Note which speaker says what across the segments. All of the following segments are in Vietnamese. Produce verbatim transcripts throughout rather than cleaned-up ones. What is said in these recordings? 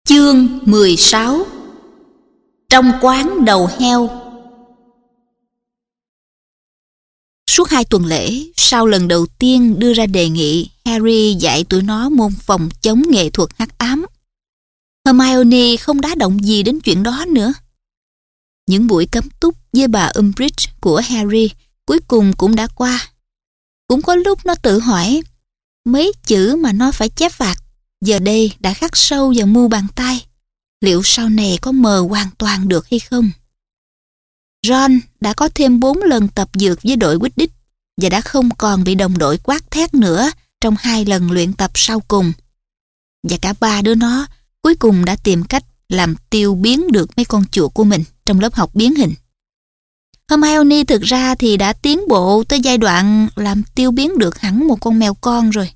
Speaker 1: Chương mười sáu. Trong quán đầu heo. Suốt hai tuần lễ, sau lần đầu tiên đưa ra đề nghị Harry dạy tụi nó môn phòng chống nghệ thuật hắc ám, Hermione không đá động gì đến chuyện đó nữa. Những buổi cấm túc với bà Umbridge của Harry cuối cùng cũng đã qua. Cũng có lúc nó tự hỏi, mấy chữ mà nó phải chép vặt giờ đây đã khắc sâu vào mu bàn tay, liệu sau này có mờ hoàn toàn được hay không? Ron đã có thêm bốn lần tập dược với đội Quidditch và đã không còn bị đồng đội quát thét nữa trong hai lần luyện tập sau cùng. Và cả ba đứa nó cuối cùng đã tìm cách làm tiêu biến được mấy con chuột của mình trong lớp học biến hình. Hermione thực ra thì đã tiến bộ tới giai đoạn làm tiêu biến được hẳn một con mèo con rồi.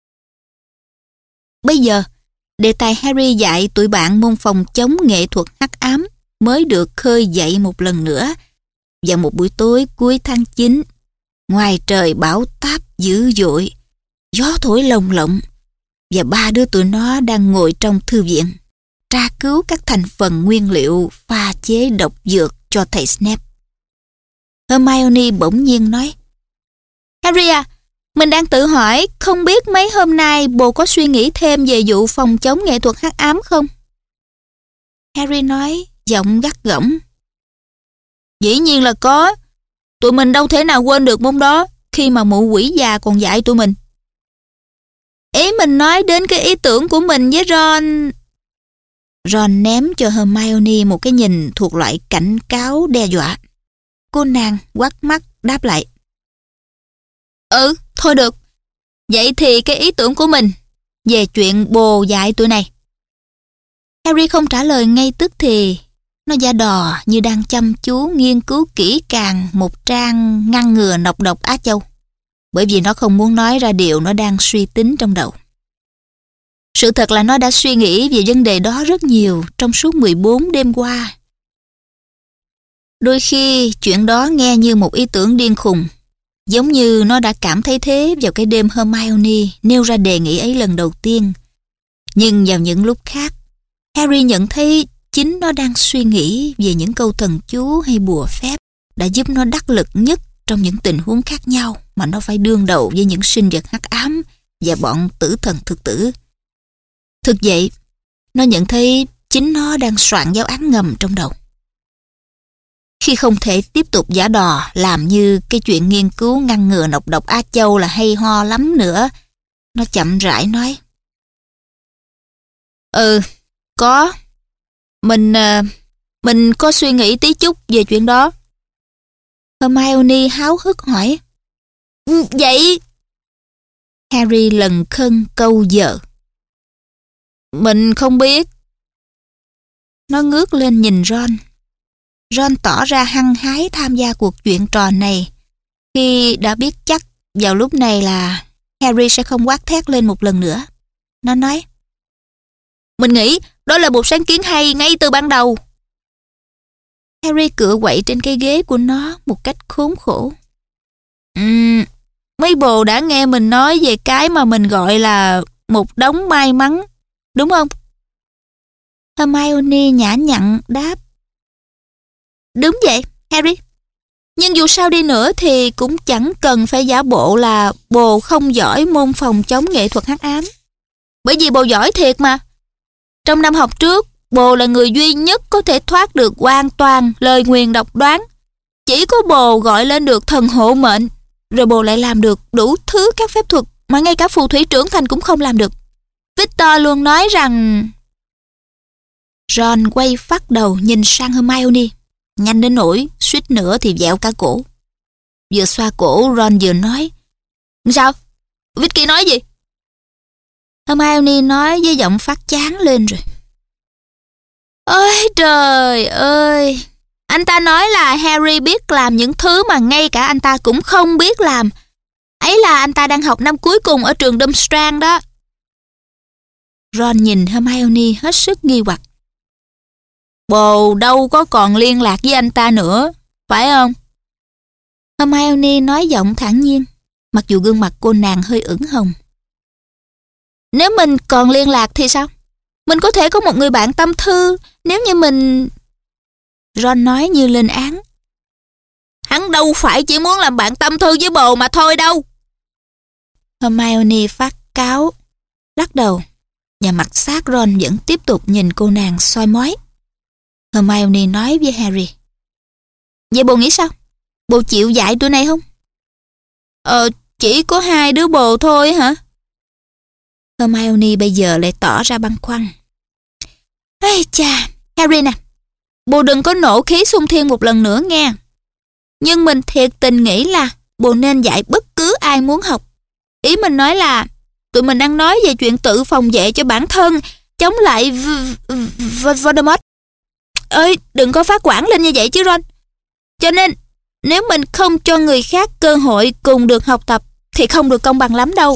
Speaker 1: Bây giờ, đề tài Harry dạy tụi bạn môn phòng chống nghệ thuật hắc ám mới được khơi dậy một lần nữa vào một buổi tối cuối tháng chín. Ngoài trời bão táp dữ dội, gió thổi lồng lộng và ba đứa tụi nó đang ngồi trong thư viện tra cứu các thành phần nguyên liệu pha chế độc dược cho thầy Snape. Hermione bỗng nhiên nói, Harry à, mình đang tự hỏi không biết mấy hôm nay bồ có suy nghĩ thêm về vụ phòng chống nghệ thuật hắc ám không? Harry nói, giọng gắt gỏng. Dĩ nhiên là có. Tụi mình đâu thể nào quên được môn đó khi mà mụ quỷ già còn dạy tụi mình. Ý mình nói đến cái ý tưởng của mình với Ron. Ron ném cho Hermione một cái nhìn thuộc loại cảnh cáo đe dọa. Cô nàng quắt mắt đáp lại. Ừ, thôi được. Vậy thì cái ý tưởng của mình về chuyện bồ dạy tụi này. Harry không trả lời ngay tức thì. Nó giả đò như đang chăm chú nghiên cứu kỹ càng một trang ngăn ngừa nọc độc Á Châu, bởi vì nó không muốn nói ra điều nó đang suy tính trong đầu. Sự thật là nó đã suy nghĩ về vấn đề đó rất nhiều trong suốt mười bốn đêm qua. Đôi khi chuyện đó nghe như một ý tưởng điên khùng, giống như nó đã cảm thấy thế vào cái đêm Hermione nêu ra đề nghị ấy lần đầu tiên. Nhưng vào những lúc khác, Harry nhận thấy chính nó đang suy nghĩ về những câu thần chú hay bùa phép đã giúp nó đắc lực nhất trong những tình huống khác nhau mà nó phải đương đầu với những sinh vật hắc ám và bọn tử thần thực tử. Thực vậy, nó nhận thấy chính nó đang soạn giáo án ngầm trong đầu. Khi không thể tiếp tục giả đò làm như cái chuyện nghiên cứu ngăn ngừa nọc độc Á Châu là hay ho lắm nữa, nó chậm rãi nói. Ừ, có. Mình, mình có suy nghĩ tí chút về chuyện đó. Hermione háo hức hỏi. Vậy? Harry lần khân câu giờ. Mình không biết. Nó ngước lên nhìn Ron. Ron tỏ ra hăng hái tham gia cuộc chuyện trò này khi đã biết chắc vào lúc này là Harry sẽ không quát thét lên một lần nữa. Nó nói, mình nghĩ đó là một sáng kiến hay ngay từ ban đầu. Harry cựa quậy trên cái ghế của nó một cách khốn khổ. Uhm, mấy bồ đã nghe mình nói về cái mà mình gọi là một đống may mắn, đúng không? Hermione nhã nhặn đáp. Đúng vậy, Harry. Nhưng dù sao đi nữa thì cũng chẳng cần phải giả bộ là bồ không giỏi môn phòng chống nghệ thuật hắc ám. Bởi vì bồ giỏi thiệt mà. Trong năm học trước, bồ là người duy nhất có thể thoát được hoàn toàn lời nguyền độc đoán. Chỉ có bồ gọi lên được thần hộ mệnh, rồi bồ lại làm được đủ thứ các phép thuật mà ngay cả phù thủy trưởng thành cũng không làm được. Victor luôn nói rằng... Ron quay phát đầu nhìn sang Hermione, nhanh đến nỗi suýt nữa thì dẹo cả cổ. Vừa xoa cổ, Ron vừa nói, sao? Vicky nói gì? Hermione nói với giọng phát chán lên rồi. Ôi trời ơi! Anh ta nói là Harry biết làm những thứ mà ngay cả anh ta cũng không biết làm. Ấy là anh ta đang học năm cuối cùng ở trường Durmstrang đó. Ron nhìn Hermione hết sức nghi hoặc. Bồ đâu có còn liên lạc với anh ta nữa, phải không? Hermione nói giọng thản nhiên, mặc dù gương mặt cô nàng hơi ửng hồng. Nếu mình còn liên lạc thì sao? Mình có thể có một người bạn tâm thư nếu như mình... Ron nói như lên án. Hắn đâu phải chỉ muốn làm bạn tâm thư với bồ mà thôi đâu. Hermione phát cáo, lắc đầu, và mặt sát Ron vẫn tiếp tục nhìn cô nàng soi mói. Hermione nói với Harry. Vậy bồ nghĩ sao? Bồ chịu dạy tụi này không? Ờ, chỉ có hai đứa bồ thôi hả? Hermione bây giờ lại tỏ ra băn khoăn. Ây chà, Harry nè, bồ đừng có nổ khí xung thiên một lần nữa nghe. Nhưng mình thiệt tình nghĩ là bồ nên dạy bất cứ ai muốn học. Ý mình nói là tụi mình đang nói về chuyện tự phòng vệ cho bản thân, chống lại Voldemort. Ơi, đừng có phát quản lên như vậy chứ Ron. Cho nên, nếu mình không cho người khác cơ hội cùng được học tập, thì không được công bằng lắm đâu.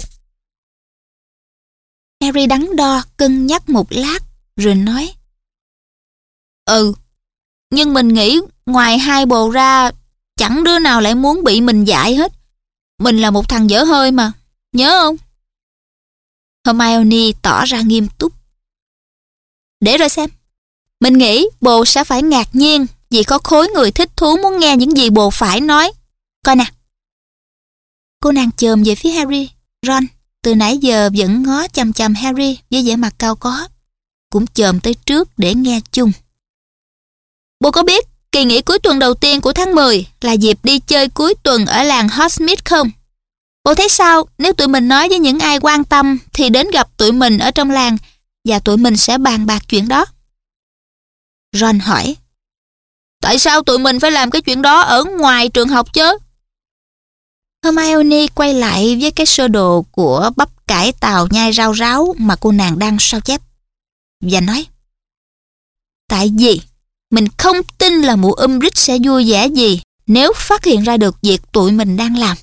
Speaker 1: Harry đắn đo, cân nhắc một lát, rồi nói. Ừ, nhưng mình nghĩ ngoài hai bồ ra, chẳng đứa nào lại muốn bị mình dạy hết. Mình là một thằng dở hơi mà, nhớ không? Hermione tỏ ra nghiêm túc. Để rồi xem. Mình nghĩ bồ sẽ phải ngạc nhiên vì có khối người thích thú muốn nghe những gì bồ phải nói. Coi nè. Cô nàng chồm về phía Harry. Ron từ nãy giờ vẫn ngó chằm chằm Harry với vẻ mặt cao có, cũng chồm tới trước để nghe chung. Bồ có biết kỳ nghỉ cuối tuần đầu tiên của tháng mười là dịp đi chơi cuối tuần ở làng Hogsmeade không? Bồ thấy sao nếu tụi mình nói với những ai quan tâm thì đến gặp tụi mình ở trong làng và tụi mình sẽ bàn bạc chuyện đó? Ron hỏi. Tại sao tụi mình phải làm cái chuyện đó ở ngoài trường học chứ? Hermione quay lại với cái sơ đồ của bắp cải tàu nhai rau ráo mà cô nàng đang sao chép và nói. Tại vì mình không tin là mụ Umbridge sẽ vui vẻ gì nếu phát hiện ra được việc tụi mình đang làm.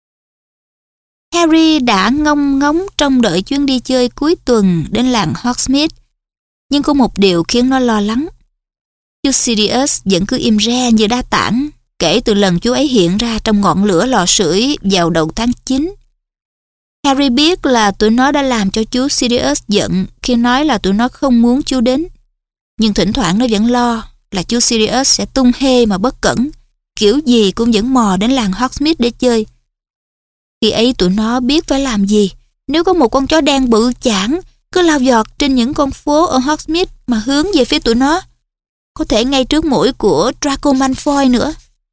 Speaker 1: Harry đã ngông ngóng trông đợi chuyến đi chơi cuối tuần đến làng Hogsmeade, nhưng có một điều khiến nó lo lắng. Chú Sirius vẫn cứ im re như đá tảng kể từ lần chú ấy hiện ra trong ngọn lửa lò sưởi vào đầu tháng chín. Harry biết là tụi nó đã làm cho chú Sirius giận khi nói là tụi nó không muốn chú đến, nhưng thỉnh thoảng nó vẫn lo là chú Sirius sẽ tung hê mà bất cẩn, kiểu gì cũng vẫn mò đến làng Hogsmeade để chơi. Khi ấy tụi nó biết phải làm gì nếu có một con chó đen bự chảng cứ lao giọt trên những con phố ở Hogsmeade mà hướng về phía tụi nó, có thể ngay trước mũi của Draco Malfoy nữa.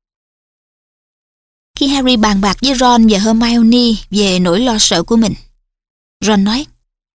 Speaker 1: Khi Harry bàn bạc với Ron và Hermione về nỗi lo sợ của mình, Ron nói.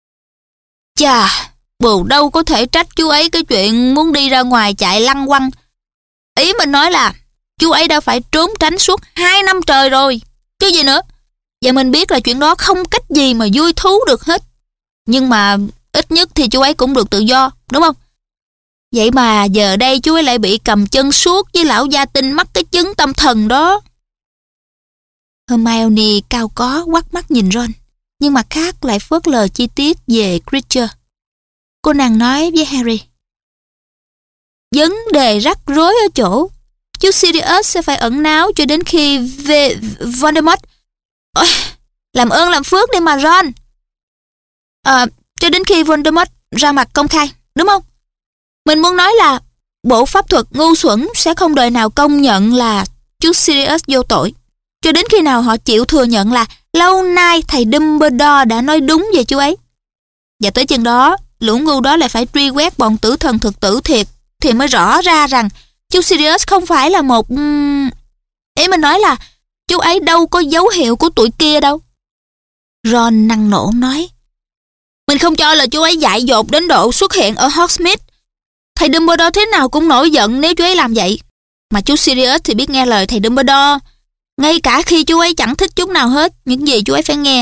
Speaker 1: Chà, bồ đâu có thể trách chú ấy cái chuyện muốn đi ra ngoài chạy lăng quăng. Ý mình nói là chú ấy đã phải trốn tránh suốt hai năm trời rồi, chứ gì nữa. Và mình biết là chuyện đó không cách gì mà vui thú được hết. Nhưng mà ít nhất thì chú ấy cũng được tự do, đúng không? Vậy mà giờ đây chú ấy lại bị cầm chân suốt với lão gia tinh mắc cái chứng tâm thần đó. Hermione cao có quắt mắt nhìn Ron, nhưng mặt khác lại phớt lờ chi tiết về Creature. Cô nàng nói với Harry. Vấn đề rắc rối ở chỗ chú Sirius sẽ phải ẩn náu cho đến khi về Voldemort. Ôi, làm ơn làm phước đi mà Ron. À, cho đến khi Voldemort ra mặt công khai, đúng không? Mình muốn nói là bộ pháp thuật ngu xuẩn sẽ không đời nào công nhận là chú Sirius vô tội, cho đến khi nào họ chịu thừa nhận là lâu nay thầy Dumbledore đã nói đúng về chú ấy. Và tới chừng đó, lũ ngu đó lại phải truy quét bọn tử thần thực tử thiệt, thì mới rõ ra rằng chú Sirius không phải là một... Ý mình nói là chú ấy đâu có dấu hiệu của tụi kia đâu. Ron năng nổ nói. Mình không cho là chú ấy dại dột đến độ xuất hiện ở Hogsmeade. Thầy Dumbledore thế nào cũng nổi giận nếu chú ấy làm vậy. Mà chú Sirius thì biết nghe lời thầy Dumbledore, ngay cả khi chú ấy chẳng thích chút nào hết những gì chú ấy phải nghe.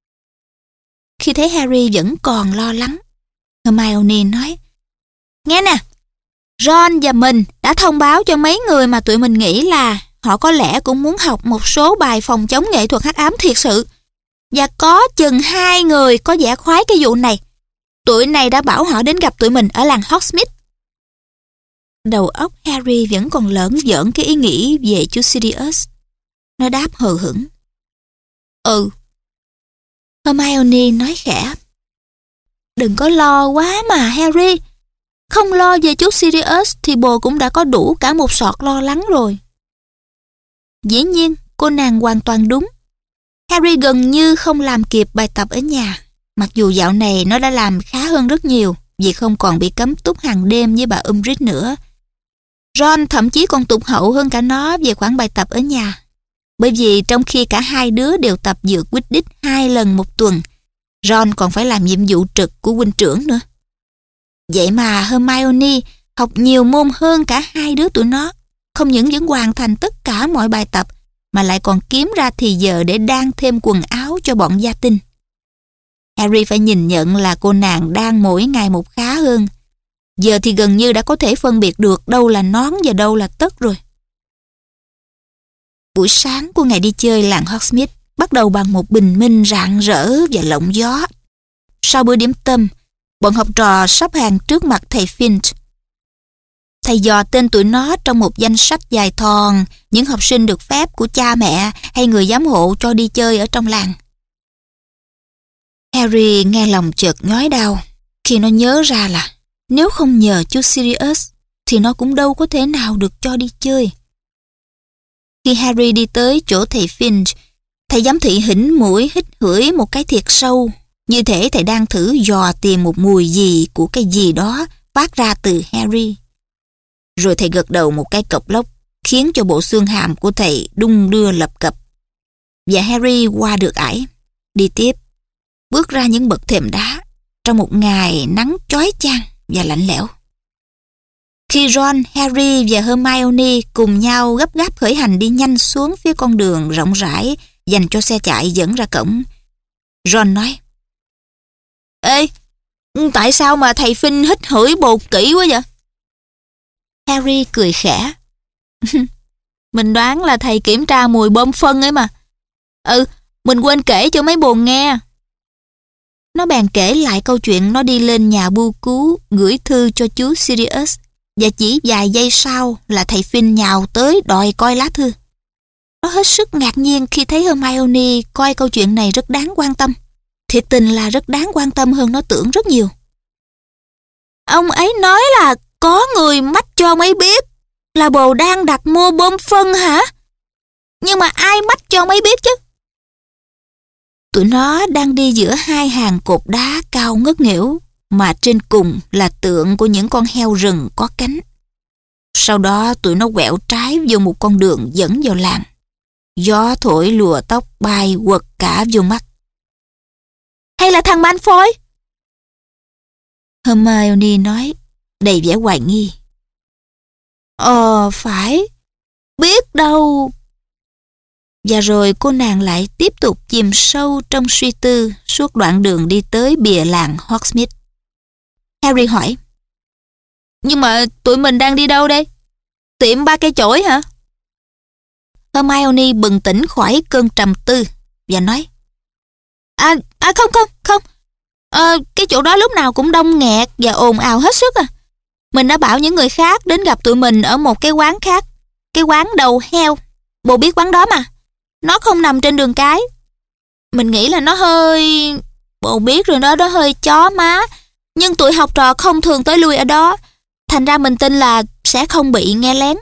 Speaker 1: Khi thấy Harry vẫn còn lo lắng, Hermione nói. Nghe nè, Ron và mình đã thông báo cho mấy người mà tụi mình nghĩ là họ có lẽ cũng muốn học một số bài phòng chống nghệ thuật hắc ám thiệt sự. Và có chừng hai người có vẻ khoái cái vụ này. Tụi này đã bảo họ đến gặp tụi mình ở làng Hogsmeade. Đầu óc Harry vẫn còn lởn vởn cái ý nghĩ về chú Sirius. Nó đáp hờ hững. Ừ. Hermione nói khẽ. Đừng có lo quá mà Harry. Không lo về chú Sirius thì bồ cũng đã có đủ cả một sọt lo lắng rồi. Dĩ nhiên, cô nàng hoàn toàn đúng. Harry gần như không làm kịp bài tập ở nhà. Mặc dù dạo này nó đã làm khá hơn rất nhiều vì không còn bị cấm túc hàng đêm với bà Umbridge nữa. Ron thậm chí còn tụt hậu hơn cả nó về khoản bài tập ở nhà. Bởi vì trong khi cả hai đứa đều tập dược Quidditch hai lần một tuần, Ron còn phải làm nhiệm vụ trực của huynh trưởng nữa. Vậy mà Hermione học nhiều môn hơn cả hai đứa tụi nó. Không những vẫn hoàn thành tất cả mọi bài tập mà lại còn kiếm ra thì giờ để đan thêm quần áo cho bọn gia tinh. Harry phải nhìn nhận là cô nàng đang mỗi ngày một khá hơn. Giờ thì gần như đã có thể phân biệt được đâu là nón và đâu là tất rồi. Buổi sáng của ngày đi chơi làng Hogsmeade bắt đầu bằng một bình minh rạng rỡ và lộng gió. Sau bữa điểm tâm, bọn học trò sắp hàng trước mặt thầy Finch. Thầy dò tên tụi nó trong một danh sách dài thòn những học sinh được phép của cha mẹ hay người giám hộ cho đi chơi ở trong làng. Harry nghe lòng chợt nhói đau khi nó nhớ ra là nếu không nhờ chú Sirius thì nó cũng đâu có thể nào được cho đi chơi. Khi Harry đi tới chỗ thầy Finch, thầy giám thị hỉnh mũi hít hửi một cái thiệt sâu, như thể thầy đang thử dò tìm một mùi gì của cái gì đó phát ra từ Harry. Rồi thầy gật đầu một cái cộc lốc, khiến cho bộ xương hàm của thầy đung đưa lập cập. Và Harry qua được ải, đi tiếp, bước ra những bậc thềm đá trong một ngày nắng chói chang và lạnh lẽo. Khi Ron, Harry và Hermione cùng nhau gấp gáp khởi hành đi nhanh xuống phía con đường rộng rãi dành cho xe chạy dẫn ra cổng, Ron nói: Ê, tại sao mà thầy Finch hít hửi bồ kỹ quá vậy? Harry cười khẽ. Mình đoán là thầy kiểm tra mùi bơm phân ấy mà. Ừ, mình quên kể cho mấy bồ nghe. Nó bèn kể lại câu chuyện nó đi lên nhà bưu cứu gửi thư cho chú Sirius, và chỉ vài giây sau là thầy Finch nhào tới đòi coi lá thư. Nó hết sức ngạc nhiên khi thấy Hermione coi câu chuyện này rất đáng quan tâm. Thiệt tình là rất đáng quan tâm hơn nó tưởng rất nhiều. Ông ấy nói là có người mách cho ông ấy biết là bồ đang đặt mua bơm phân hả? Nhưng mà ai mách cho ông ấy biết chứ? Tụi nó đang đi giữa hai hàng cột đá cao ngất nghễu, mà trên cùng là tượng của những con heo rừng có cánh. Sau đó tụi nó quẹo trái vô một con đường dẫn vào làng. Gió thổi lùa tóc bay quật cả vô mắt. Hay là thằng Malfoy? Hermione nói, đầy vẻ hoài nghi. Ờ, phải. Biết đâu. Và rồi cô nàng lại tiếp tục chìm sâu trong suy tư suốt đoạn đường đi tới bìa làng Hogsmeade. Harry hỏi: Nhưng mà tụi mình đang đi đâu đây? Tiệm ba cây chổi hả? Hermione bừng tỉnh khỏi cơn trầm tư và nói: À, à không không, không. À, cái chỗ đó lúc nào cũng đông nghẹt và ồn ào hết sức à. Mình đã bảo những người khác đến gặp tụi mình ở một cái quán khác. Cái quán đầu heo. Bồ biết quán đó mà. Nó không nằm trên đường cái. Mình nghĩ là nó hơi... Bồ biết rồi đó, nó hơi chó má. Nhưng tụi học trò không thường tới lui ở đó. Thành ra mình tin là sẽ không bị nghe lén.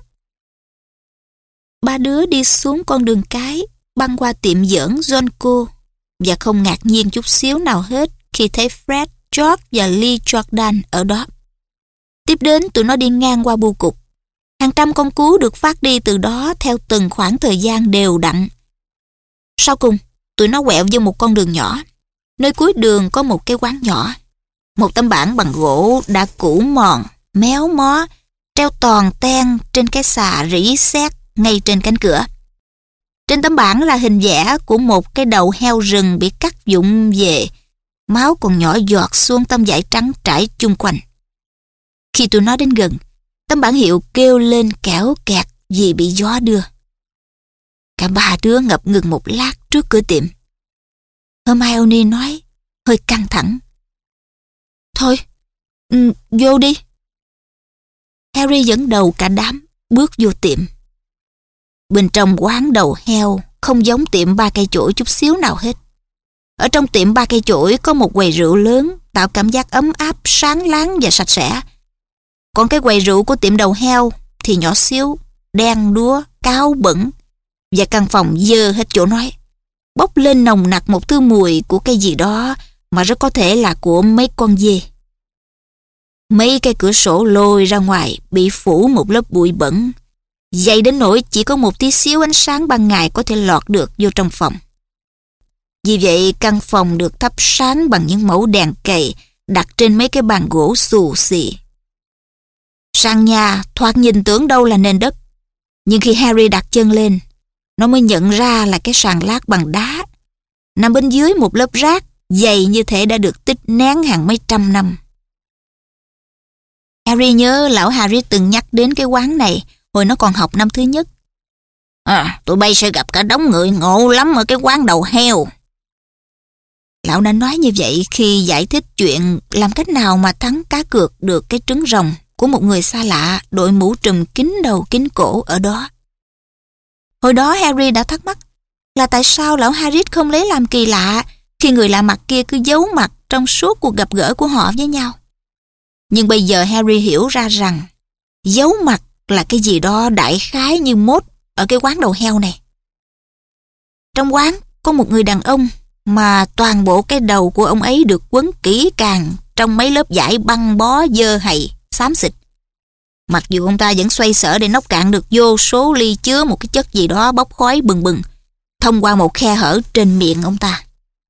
Speaker 1: Ba đứa đi xuống con đường cái, băng qua tiệm giỡn Johnco, và không ngạc nhiên chút xíu nào hết khi thấy Fred, George và Lee Jordan ở đó. Tiếp đến tụi nó đi ngang qua bưu cục. Hàng trăm con cú được phát đi từ đó theo từng khoảng thời gian đều đặn. Sau cùng, tụi nó quẹo vô một con đường nhỏ. Nơi cuối đường có một cái quán nhỏ. Một tấm bảng bằng gỗ đã cũ mòn, méo mó, treo toàn ten trên cái xà rỉ sét ngay trên cánh cửa. Trên tấm bảng là hình vẽ của một cái đầu heo rừng bị cắt vụn về. Máu còn nhỏ giọt xuống tấm vải trắng trải chung quanh. Khi tụi nó đến gần, tấm bảng hiệu kêu lên kẽo kẹt vì bị gió đưa. Cả ba đứa ngập ngừng một lát trước cửa tiệm. Hermione nói, hơi căng thẳng: Thôi, ừ, vô đi. Harry dẫn đầu cả đám bước vô tiệm. Bên trong quán đầu heo không giống tiệm ba cây chổi chút xíu nào hết. Ở trong tiệm ba cây chổi có một quầy rượu lớn tạo cảm giác ấm áp, sáng láng và sạch sẽ. Còn cái quầy rượu của tiệm đầu heo thì nhỏ xíu, đen đúa, cáo bẩn, và căn phòng dơ hết chỗ nói. Bốc lên nồng nặc một thứ mùi của cái gì đó mà rất có thể là của mấy con dê. Mấy cái cửa sổ lồi ra ngoài bị phủ một lớp bụi bẩn, dày đến nỗi chỉ có một tí xíu ánh sáng ban ngày có thể lọt được vô trong phòng. Vì vậy căn phòng được thắp sáng bằng những mẩu đèn cầy đặt trên mấy cái bàn gỗ xù xì. Sàn nhà thoạt nhìn tưởng đâu là nền đất, nhưng khi Harry đặt chân lên, nó mới nhận ra là cái sàn lát bằng đá, nằm bên dưới một lớp rác dày như thể đã được tích nén hàng mấy trăm năm. Harry nhớ lão Harry từng nhắc đến cái quán này hồi nó còn học năm thứ nhất. À, tụi bay sẽ gặp cả đống người ngộ lắm ở cái quán đầu heo. Lão đã nói như vậy khi giải thích chuyện làm cách nào mà thắng cá cược được cái trứng rồng của một người xa lạ đội mũ trùm kín đầu kín cổ ở đó. Hồi đó Harry đã thắc mắc là tại sao lão Harry không lấy làm kỳ lạ khi người lạ mặt kia cứ giấu mặt trong suốt cuộc gặp gỡ của họ với nhau. Nhưng bây giờ Harry hiểu ra rằng giấu mặt là cái gì đó đại khái như mốt ở cái quán đầu heo này. Trong quán có một người đàn ông mà toàn bộ cái đầu của ông ấy được quấn kỹ càng trong mấy lớp vải băng bó dơ hầy, xám xịt. Mặc dù ông ta vẫn xoay sở để nốc cạn được vô số ly chứa một cái chất gì đó bốc khói bừng bừng thông qua một khe hở trên miệng ông ta.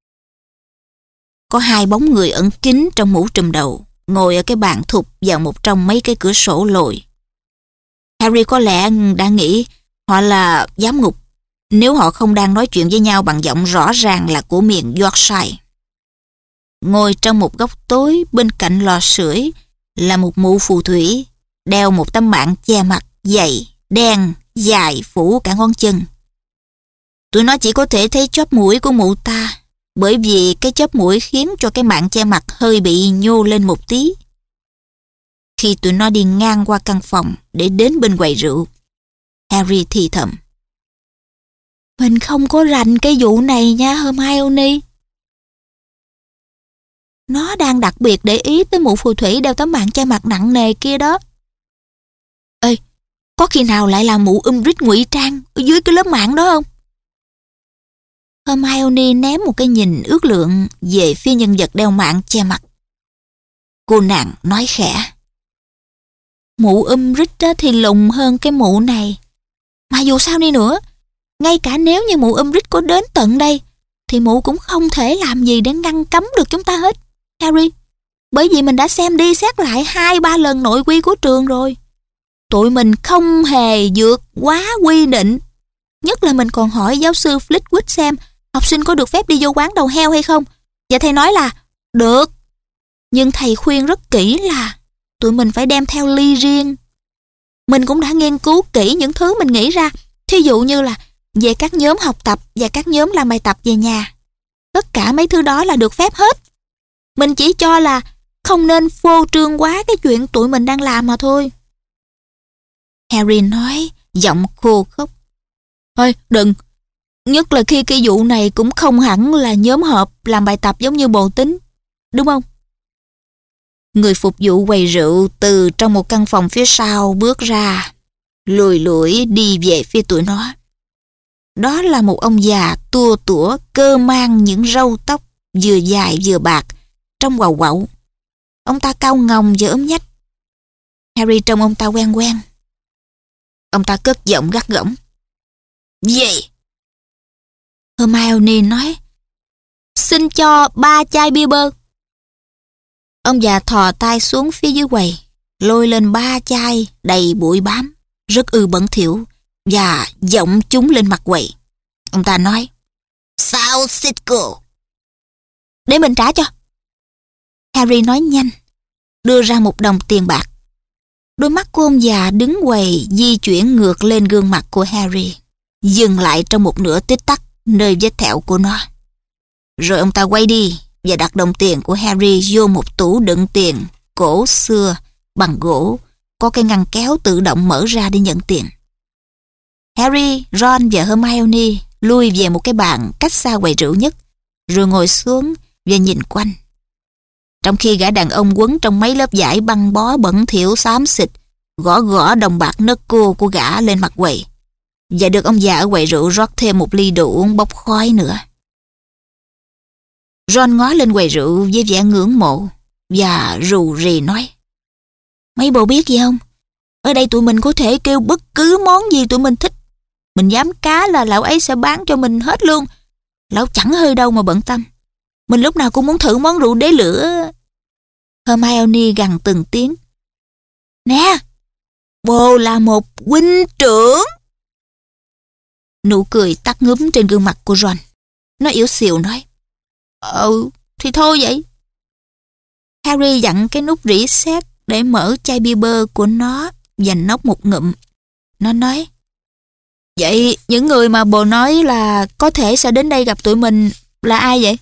Speaker 1: Có hai bóng người ẩn kín trong mũ trùm đầu ngồi ở cái bàn thụp vào một trong mấy cái cửa sổ lồi. Harry có lẽ đã nghĩ họ là giám ngục nếu họ không đang nói chuyện với nhau bằng giọng rõ ràng là của miền Yorkshire. Ngồi trong một góc tối bên cạnh lò sưởi là một mụ phù thủy đeo một tấm mạng che mặt dày, đen, dài phủ cả ngón chân. Tụi nó chỉ có thể thấy chóp mũi của mụ ta bởi vì cái chóp mũi khiến cho cái mạng che mặt hơi bị nhô lên một tí. Khi tụi nó đi ngang qua căn phòng để đến bên quầy rượu, Harry thì thầm: Mình không có rành cái vụ này nha Hermione. Nó đang đặc biệt để ý tới mụ phù thủy đeo tấm mạng che mặt nặng nề kia đó. Ê, có khi nào lại là mụ Umbridge ngụy trang ở dưới cái lớp mạng đó không? Hermione ném một cái nhìn ước lượng về phía nhân vật đeo mạng che mặt. Cô nàng nói khẽ: Mụ Umbridge thì lùn hơn cái mụ này. Mà dù sao đi nữa, ngay cả nếu như mụ Umbridge có đến tận đây, thì mụ cũng không thể làm gì để ngăn cấm được chúng ta hết, Harry. Bởi vì mình đã xem đi xét lại hai ba lần nội quy của trường rồi. Tụi mình không hề vượt quá quy định. Nhất là mình còn hỏi giáo sư Flitwick xem học sinh có được phép đi vô quán đầu heo hay không. Và thầy nói là được. Nhưng thầy khuyên rất kỹ là tụi mình phải đem theo ly riêng. Mình cũng đã nghiên cứu kỹ những thứ mình nghĩ ra. Thí dụ như là về các nhóm học tập và các nhóm làm bài tập về nhà. Tất cả mấy thứ đó là được phép hết. Mình chỉ cho là không nên phô trương quá cái chuyện tụi mình đang làm mà thôi. Harry nói, giọng khô khốc. Thôi đừng, nhất là khi cái vụ này cũng không hẳn là nhóm họp làm bài tập giống như bồ tính, đúng không? Người phục vụ quầy rượu từ trong một căn phòng phía sau bước ra, lùi lủi đi về phía tụi nó. Đó là một ông già tua tủa, cơ mang những râu tóc vừa dài vừa bạc, trông quàu quậu. Ông ta cao ngòng và ốm nhách. Harry trông ông ta quen quen. Ông ta cất giọng gắt gỏng. Gì? Hermione nói. Xin cho ba chai bia bơ. Ông già thò tay xuống phía dưới quầy, lôi lên ba chai đầy bụi bám, rất ư bẩn thỉu, và giọng chúng lên mặt quầy. Ông ta nói. Sao xịt cô? Để mình trả cho. Harry nói nhanh, đưa ra một đồng tiền bạc. Đôi mắt của ông già đứng quầy di chuyển ngược lên gương mặt của Harry, dừng lại trong một nửa tích tắc nơi vết thẹo của nó. Rồi ông ta quay đi và đặt đồng tiền của Harry vô một tủ đựng tiền cổ xưa bằng gỗ, có cái ngăn kéo tự động mở ra để nhận tiền. Harry, Ron và Hermione lui về một cái bàn cách xa quầy rượu nhất, rồi ngồi xuống và nhìn quanh. trong khi gã đàn ông quấn trong mấy lớp vải băng bó bẩn thỉu xám xịt, gõ gõ đồng bạc nấc cô của gã lên mặt quầy, và được ông già ở quầy rượu rót thêm một ly đồ uống bốc khói nữa. Ron ngó lên quầy rượu với vẻ ngưỡng mộ và rù rì nói: Mấy bộ biết gì không? Ở đây tụi mình có thể kêu bất cứ món gì tụi mình thích. Mình dám cá là lão ấy sẽ bán cho mình hết luôn. Lão chẳng hơi đâu mà bận tâm. Mình lúc nào cũng muốn thử món rượu đế lửa. Hermione gằn từng tiếng: Nè, bồ là một huynh trưởng. Nụ cười tắt ngúm trên gương mặt của Ron. Nó yếu xìu nói: Ừ, thì thôi vậy. Harry dặn cái nút rỉ sét để mở chai bia bơ của nó và nốc một ngụm. Nó nói: Vậy những người mà bồ nói là có thể sẽ đến đây gặp tụi mình là ai vậy?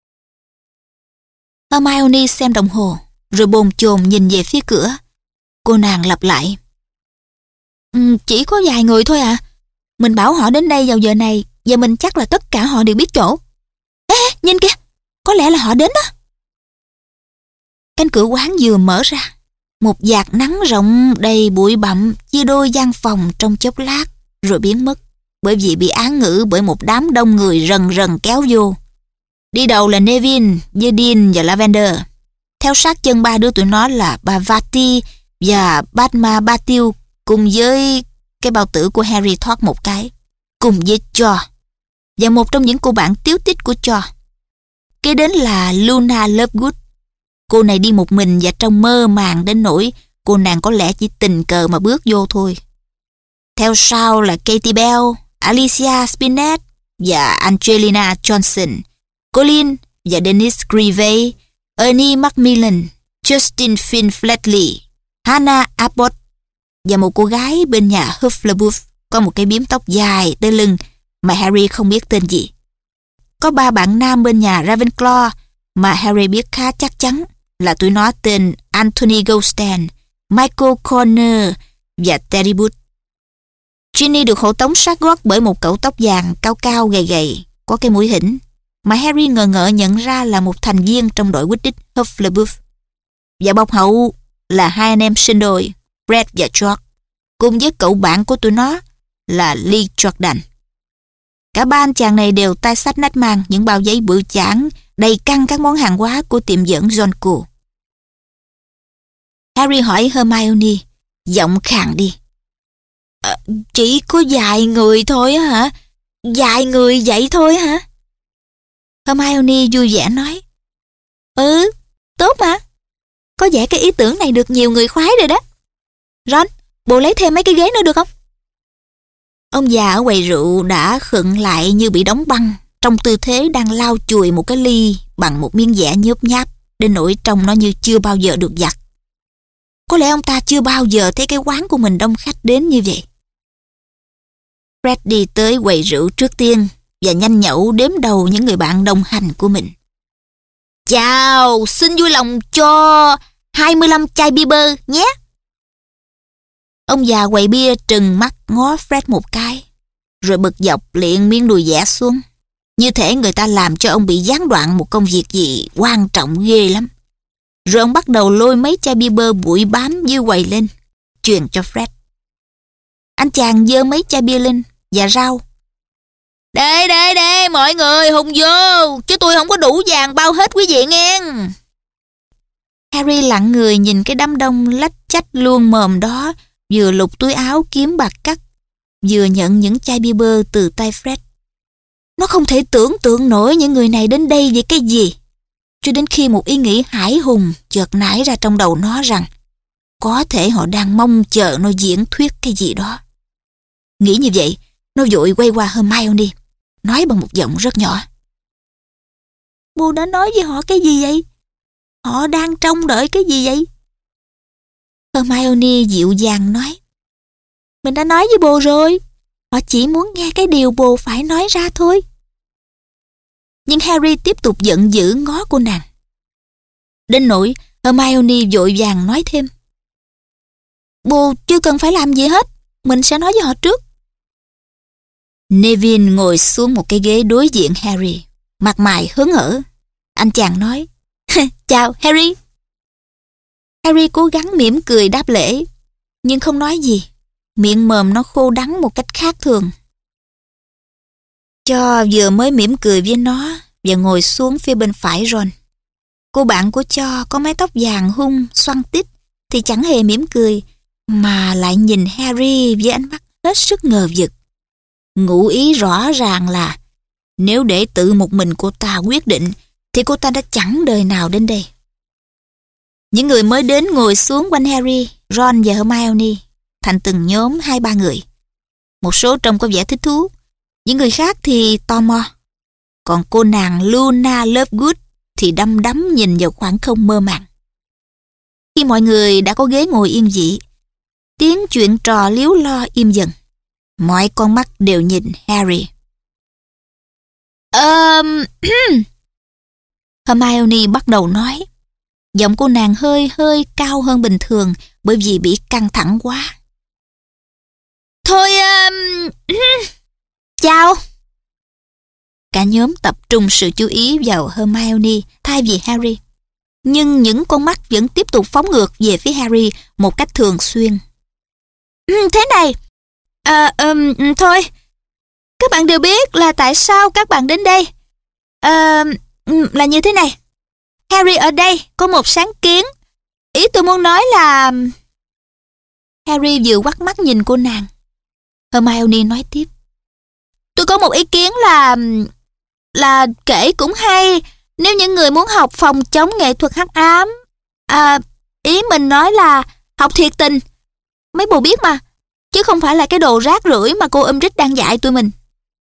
Speaker 1: Hermione xem đồng hồ rồi bồn chồn nhìn về phía cửa. Cô nàng lặp lại: ừ, Chỉ có vài người thôi à. Mình bảo họ đến đây vào giờ này và mình chắc là tất cả họ đều biết chỗ. Ê, nhìn kìa, có lẽ là họ đến đó. Cánh cửa quán vừa mở ra, một vạt nắng rộng đầy bụi bặm chia đôi gian phòng trong chốc lát rồi biến mất, bởi vì bị án ngữ bởi một đám đông người rần rần kéo vô. Đi đầu là Neville, với Dean và Lavender. Theo sát chân ba đứa tụi nó là bà Vati và Padma Patil, cùng với cái bao tử của Harry thoát một cái, cùng với Cho và một trong những cô bạn tíu tít của Cho. Kế đến là Luna Lovegood. Cô này đi một mình và trông mơ màng đến nỗi cô nàng có lẽ chỉ tình cờ mà bước vô thôi. Theo sau là Katie Bell, Alicia Spinnet và Angelina Johnson, Colin và Dennis Grevey, Ernie Macmillan, Justin Finn Fletley, Hannah Abbott và một cô gái bên nhà Hufflepuff có một cái bím tóc dài tới lưng mà Harry không biết tên gì. Có ba bạn nam bên nhà Ravenclaw mà Harry biết khá chắc chắn là tụi nó tên Anthony Goldstan, Michael Corner và Terry Booth. Ginny được hộ tống sát gót bởi một cậu tóc vàng cao cao gầy gầy, có cái mũi hỉnh, mà Harry ngờ ngợ nhận ra là một thành viên trong đội Quidditch Hufflepuff. Và bọc hậu là hai anh em sinh đôi, Fred và George, cùng với cậu bạn của tụi nó là Lee Jordan. Cả ba anh chàng này đều tay xách nách mang những bao giấy bự chảng đầy căng các món hàng hóa của tiệm dẫn John Cool. Harry hỏi Hermione, giọng khàn đi: à, Chỉ có vài người thôi á hả? Vài người vậy thôi hả? Hermione vui vẻ nói: Ừ, tốt mà. Có vẻ cái ý tưởng này được nhiều người khoái rồi đó. Ron, bố lấy thêm mấy cái ghế nữa được không? Ông già ở quầy rượu đã khựng lại như bị đóng băng, trong tư thế đang lau chùi một cái ly bằng một miếng vải nhớp nháp, đến nỗi trông nó như chưa bao giờ được giặt. Có lẽ ông ta chưa bao giờ thấy cái quán của mình đông khách đến như vậy. Fred đi tới quầy rượu trước tiên và nhanh nhẩu đếm đầu những người bạn đồng hành của mình. Chào, xin vui lòng cho hai mươi lăm chai bia bơ nhé. Ông già quầy bia trừng mắt ngó Fred một cái, rồi bực dọc liệng miếng đùi dẻ xuống, như thể người ta làm cho ông bị gián đoạn một công việc gì quan trọng ghê lắm. Rồi ông bắt đầu lôi mấy chai bia bơ bụi bám dưới quầy lên, truyền cho Fred. Anh chàng giơ mấy chai bia lên và rao: Đây, đây, đây, mọi người hùng vô, chứ tôi không có đủ vàng bao hết quý vị nghe. Harry lặng người nhìn cái đám đông lách chách luôn mồm đó, vừa lục túi áo kiếm bạc cắt, vừa nhận những chai bia bơ từ tay Fred. Nó không thể tưởng tượng nổi những người này đến đây vì cái gì, cho đến khi một ý nghĩ hãi hùng chợt nảy ra trong đầu nó rằng có thể họ đang mong chờ nó diễn thuyết cái gì đó. Nghĩ như vậy, nó vội quay qua Hermione, nói bằng giọng rất nhỏ: Bố đã nói với họ cái gì vậy? Họ đang trông đợi cái gì vậy? Hermione dịu dàng nói: Mình đã nói với bố rồi, họ chỉ muốn nghe cái điều bố phải nói ra thôi. Nhưng Harry tiếp tục giận dữ ngó cô nàng. Đến nỗi Hermione vội vàng nói thêm: Bố chưa cần phải làm gì hết, mình sẽ nói với họ trước. Neville ngồi xuống một cái ghế đối diện Harry, mặt mày hớn hở. Anh chàng nói: Chào, Harry. Harry cố gắng mỉm cười đáp lễ, nhưng không nói gì. Miệng mồm nó khô đắng một cách khác thường. Cho vừa mới mỉm cười với nó và ngồi xuống phía bên phải Ron. Cô bạn của Cho có mái tóc vàng hung, xoăn tít thì chẳng hề mỉm cười, mà lại nhìn Harry với ánh mắt hết sức ngờ vực. Ngụ ý rõ ràng là nếu để tự một mình cô ta quyết định thì cô ta đã chẳng đời nào đến đây. Những người mới đến ngồi xuống quanh Harry, Ron và Hermione thành từng nhóm hai ba người. Một số trông có vẻ thích thú, những người khác thì tò mò. Còn cô nàng Luna Lovegood thì đăm đắm nhìn vào khoảng không mơ màng. Khi mọi người đã có ghế ngồi yên vị, tiếng chuyện trò líu lo im dần. Mọi con mắt đều nhìn Harry. Um, Hermione bắt đầu nói. Giọng cô nàng hơi hơi cao hơn bình thường bởi vì bị căng thẳng quá. Thôi, um, chào. Cả nhóm tập trung sự chú ý vào Hermione thay vì Harry. Nhưng những con mắt vẫn tiếp tục phóng ngược về phía Harry một cách thường xuyên. Thế này, à, um, thôi, các bạn đều biết là tại sao các bạn đến đây. À, là như thế này. Harry ở đây có một sáng kiến. Ý tôi muốn nói là... Harry vừa quắt mắt nhìn cô nàng. Hermione nói tiếp. Tôi có một ý kiến là... Là kể cũng hay nếu những người muốn học phòng chống nghệ thuật hắc ám. À, ý mình nói là học thiệt tình. Mấy bồ biết mà, chứ không phải là cái đồ rác rưởi mà cô Umbridge đang dạy tụi mình.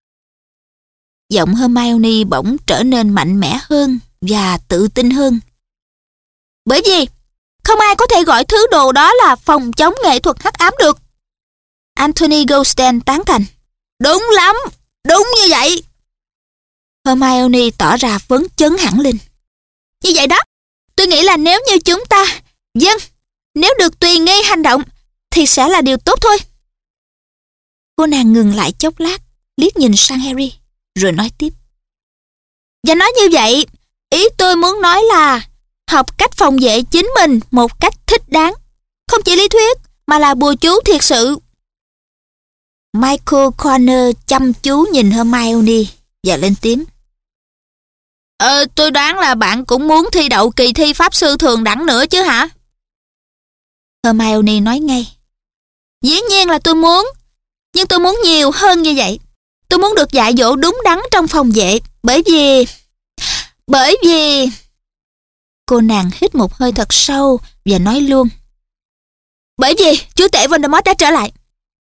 Speaker 1: Giọng Hermione bỗng trở nên mạnh mẽ hơn và tự tin hơn. Bởi vì không ai có thể gọi thứ đồ đó là phòng chống nghệ thuật hắc ám được. Anthony Goldstan tán thành. Đúng lắm, đúng như vậy. Hermione tỏ ra phấn chấn hẳn lên. Như vậy đó, tôi nghĩ là nếu như chúng ta, vâng, nếu được tùy nghi hành động, thì sẽ là điều tốt thôi. Cô nàng ngừng lại chốc lát, liếc nhìn sang Harry, rồi nói tiếp. Và nói như vậy, ý tôi muốn nói là học cách phòng vệ chính mình một cách thích đáng. Không chỉ lý thuyết, mà là bùa chú thiệt sự. Michael Corner chăm chú nhìn Hermione và lên tiếng. Ờ, tôi đoán là bạn cũng muốn thi đậu kỳ thi pháp sư thường đẳng nữa chứ hả? Hermione nói ngay. Dĩ nhiên là tôi muốn, nhưng tôi muốn nhiều hơn như vậy. Tôi muốn được dạy dỗ đúng đắn trong phòng vệ, bởi vì... Bởi vì... Cô nàng hít một hơi thật sâu và nói luôn. Bởi vì chúa tể Voldemort đã trở lại.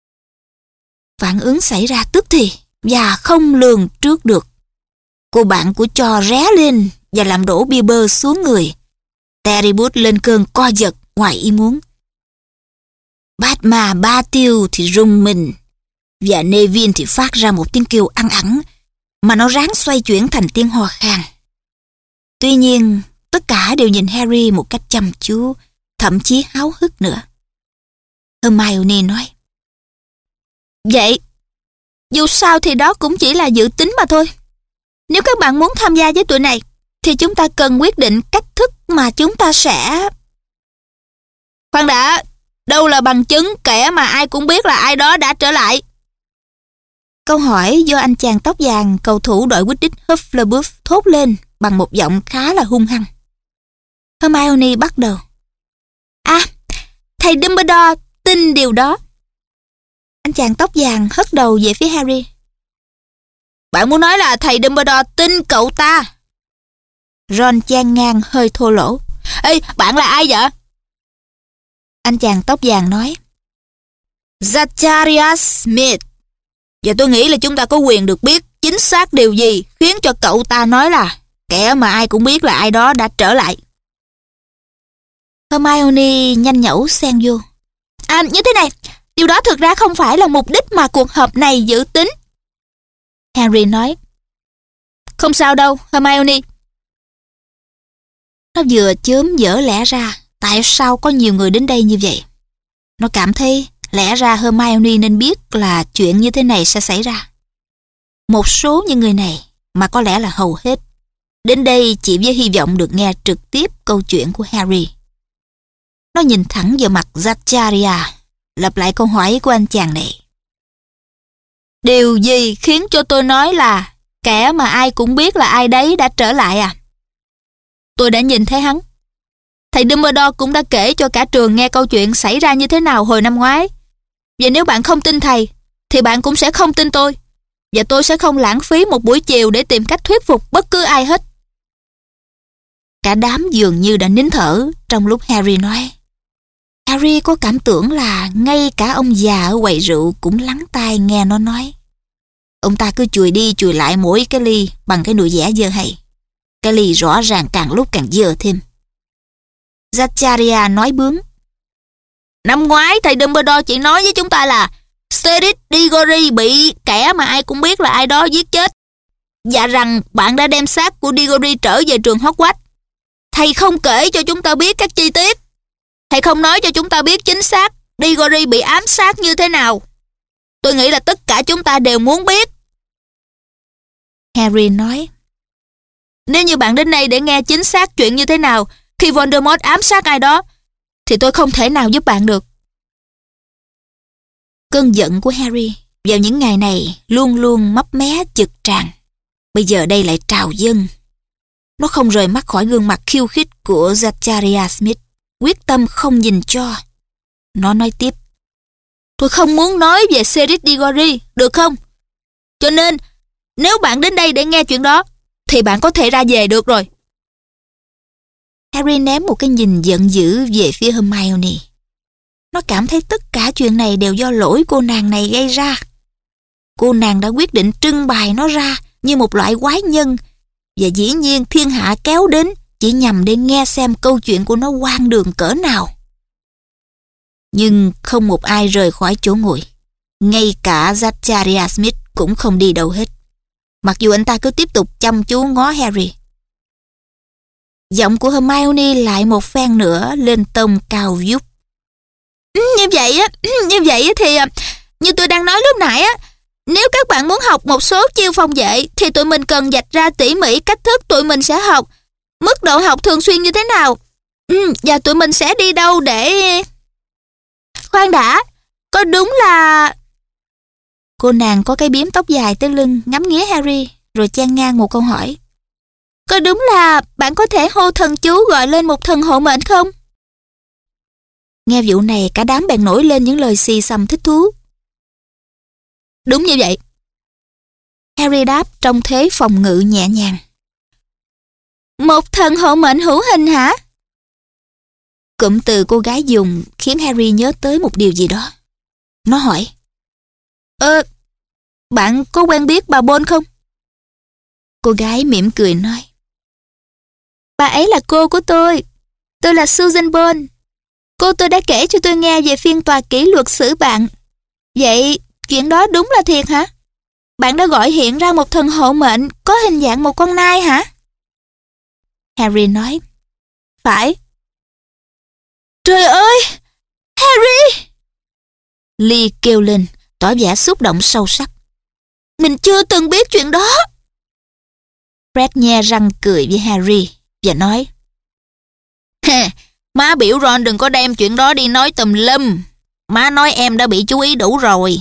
Speaker 1: Phản ứng xảy ra tức thì và không lường trước được. Cô bạn của Cho ré lên và làm đổ bia bơ xuống người. Terribus lên cơn co giật ngoài ý muốn. Batma ba tiêu thì rung mình, và Neville thì phát ra một tiếng kêu ăn ẳng mà nó ráng xoay chuyển thành tiếng ho khan. Tuy nhiên, tất cả đều nhìn Harry một cách chăm chú, thậm chí háo hức nữa. Hermione nói. Vậy, dù sao thì đó cũng chỉ là dự tính mà thôi. Nếu các bạn muốn tham gia với tụi này, thì chúng ta cần quyết định cách thức mà chúng ta sẽ... Khoan đã, đâu là bằng chứng kẻ mà ai cũng biết là ai đó đã trở lại? Câu hỏi do anh chàng tóc vàng cầu thủ đội Quidditch Hufflepuff thốt lên bằng một giọng khá là hung hăng. Hermione bắt đầu. À, thầy Dumbledore tin điều đó. Anh chàng tóc vàng hất đầu về phía Harry. Bạn muốn nói là thầy Dumbledore tin cậu ta? Ron chen ngang hơi thô lỗ. Ê, bạn là ai vậy? Anh chàng tóc vàng nói. Zacharias Smith. Và tôi nghĩ là chúng ta có quyền được biết chính xác điều gì khiến cho cậu ta nói là kẻ mà ai cũng biết là ai đó đã trở lại. Hermione nhanh nhẩu xen vô. À, như thế này, điều đó thực ra không phải là mục đích mà cuộc họp này dự tính. Harry nói. Không sao đâu, Hermione. Nó vừa chớm dở lẽ ra tại sao có nhiều người đến đây như vậy. Nó cảm thấy lẽ ra Hermione nên biết là chuyện như thế này sẽ xảy ra. Một số những người này, mà có lẽ là hầu hết, Đến đây chỉ với hy vọng được nghe trực tiếp câu chuyện của Harry. Nó nhìn thẳng vào mặt Zachariah, lặp lại câu hỏi của anh chàng này. Điều gì khiến cho tôi nói là kẻ mà ai cũng biết là ai đấy đã trở lại à? Tôi đã nhìn thấy hắn. Thầy Dumbledore cũng đã kể cho cả trường nghe câu chuyện xảy ra như thế nào hồi năm ngoái. Và nếu bạn không tin thầy, thì bạn cũng sẽ không tin tôi. Và tôi sẽ không lãng phí một buổi chiều để tìm cách thuyết phục bất cứ ai hết. Cả đám dường như đã nín thở trong lúc Harry nói. Harry có cảm tưởng là ngay cả ông già ở quầy rượu cũng lắng tai nghe nó nói. Ông ta cứ chùi đi chùi lại mỗi cái ly bằng cái nụ vẻ dơ hay. Cái ly rõ ràng càng lúc càng dơ thêm. Zachariah nói bướng. Năm ngoái thầy Dumbledore chỉ nói với chúng ta là Cedric Diggory bị kẻ mà ai cũng biết là ai đó giết chết. Và rằng bạn đã đem xác của Diggory trở về trường Hogwarts. Thầy không kể cho chúng ta biết các chi tiết. Thầy không nói cho chúng ta biết chính xác Diggory bị ám sát như thế nào. Tôi nghĩ là tất cả chúng ta đều muốn biết. Harry nói. Nếu như bạn đến đây để nghe chính xác chuyện như thế nào khi Voldemort ám sát ai đó, thì tôi không thể nào giúp bạn được. Cơn giận của Harry vào những ngày này luôn luôn mấp mé chực tràn. Bây giờ đây lại trào dâng. Nó không rời mắt khỏi gương mặt khiêu khích của Zachariah Smith, quyết tâm không nhìn cho. Nó nói tiếp. Tôi không muốn nói về Cedric Diggory, được không? Cho nên, nếu bạn đến đây để nghe chuyện đó, thì bạn có thể ra về được rồi. Harry ném một cái nhìn giận dữ về phía Hermione. Nó cảm thấy tất cả chuyện này đều do lỗi cô nàng này gây ra. Cô nàng đã quyết định trưng bày nó ra như một loại quái nhân, và dĩ nhiên thiên hạ kéo đến chỉ nhằm để nghe xem câu chuyện của nó hoang đường cỡ nào. Nhưng không một ai rời khỏi chỗ ngồi. Ngay cả Zachariah Smith cũng không đi đâu hết. Mặc dù anh ta cứ tiếp tục chăm chú ngó Harry. Giọng của Hermione lại một phen nữa lên tông cao vút. Như vậy á, như vậy thì như tôi đang nói lúc nãy á, nếu các bạn muốn học một số chiêu phòng vệ thì tụi mình cần vạch ra tỉ mỉ cách thức tụi mình sẽ học, mức độ học thường xuyên như thế nào, ừ, và tụi mình sẽ đi đâu để... Khoan đã, có đúng là... Cô nàng có cái bím tóc dài tới lưng ngắm nghía Harry rồi chen ngang một câu hỏi. Có đúng là bạn có thể hô thần chú gọi lên một thần hộ mệnh không? Nghe vụ này cả đám bèn nổi lên những lời xì xầm thích thú. Đúng như vậy. Harry đáp trong thế phòng ngự nhẹ nhàng. Một thần hộ mệnh hữu hình hả? Cụm từ cô gái dùng khiến Harry nhớ tới một điều gì đó. Nó hỏi. Ờ, bạn có quen biết bà Bôn không? Cô gái mỉm cười nói. Bà ấy là cô của tôi. Tôi là Susan Bone. Cô tôi đã kể cho tôi nghe về phiên tòa kỷ luật xử bạn. Vậy chuyện đó đúng là thiệt hả? Bạn đã gọi hiện ra một thần hộ mệnh có hình dạng một con nai hả? Harry nói. Phải. Trời ơi! Harry! Lee kêu lên, tỏ vẻ xúc động sâu sắc. Mình chưa từng biết chuyện đó. Fred nhe răng cười với Harry và nói. Má biểu Ron đừng có đem chuyện đó đi nói tùm lum. Má nói em đã bị chú ý đủ rồi.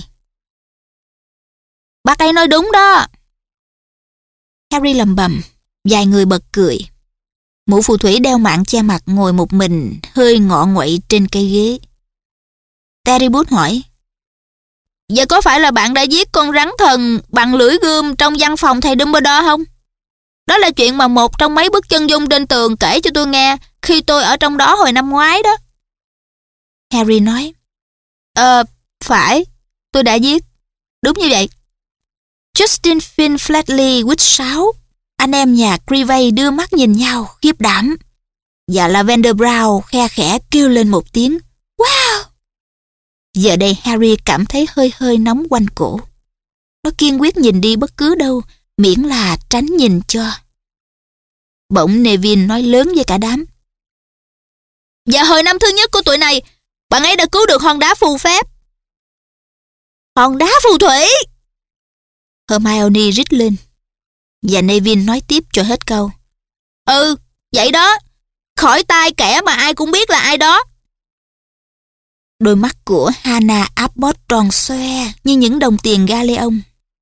Speaker 1: Bác ấy nói đúng đó. Harry lầm bầm, vài người bật cười. Mụ phù thủy đeo mạng che mặt ngồi một mình, hơi ngọ nguậy trên cây ghế. Terry Bút hỏi. Vậy có phải là bạn đã giết con rắn thần bằng lưỡi gươm trong văn phòng thầy Dumbledore không? Đó là chuyện mà một trong mấy bức chân dung trên tường kể cho tôi nghe khi tôi ở trong đó hồi năm ngoái đó. Harry nói. Ờ, phải, tôi đã giết. Đúng như vậy. Justin Finn Flatley quýt sáo. Anh em nhà Creevey đưa mắt nhìn nhau khiếp đảm. Và Lavender Brown khe khẽ kêu lên một tiếng. Wow! Giờ đây Harry cảm thấy hơi hơi nóng quanh cổ. Nó kiên quyết nhìn đi bất cứ đâu, miễn là tránh nhìn cho. Bỗng Neville nói lớn với cả đám. Và hồi năm thứ nhất của tụi này, bạn ấy đã cứu được hòn đá phù phép. Hòn đá phù thủy! Hermione rít lên. Và Neville nói tiếp cho hết câu. Ừ, vậy đó. Khỏi tai kẻ mà ai cũng biết là ai đó. Đôi mắt của Hannah Abbott tròn xoe như những đồng tiền Galeon.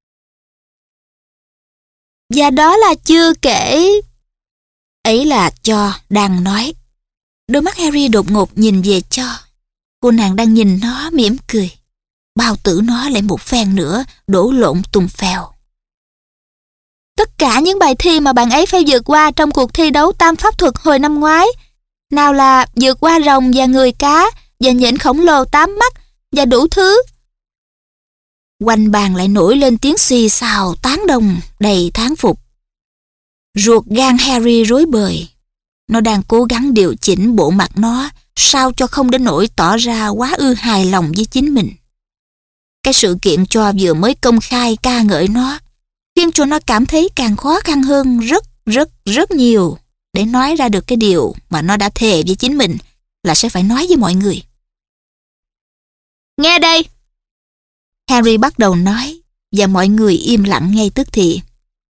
Speaker 1: Và đó là chưa kể... Ấy là Cho đang nói. Đôi mắt Harry đột ngột nhìn về Cho. Cô nàng đang nhìn nó mỉm cười. Bao tử nó lại một phen nữa đổ lộn tùng phèo. Tất cả những bài thi mà bạn ấy phải vượt qua trong cuộc thi đấu tam pháp thuật hồi năm ngoái, nào là vượt qua rồng và người cá, và nhện khổng lồ tám mắt, và đủ thứ. Quanh bàn lại nổi lên tiếng xì xào tán đồng đầy thán phục. Ruột gan Harry rối bời. Nó đang cố gắng điều chỉnh bộ mặt nó sao cho không đến nỗi tỏ ra quá ư hài lòng với chính mình. Cái sự kiện Cho vừa mới công khai ca ngợi nó khiến cho nó cảm thấy càng khó khăn hơn rất rất rất nhiều để nói ra được cái điều mà nó đã thề với chính mình là sẽ phải nói với mọi người. Nghe đây! Harry bắt đầu nói và mọi người im lặng ngay tức thì.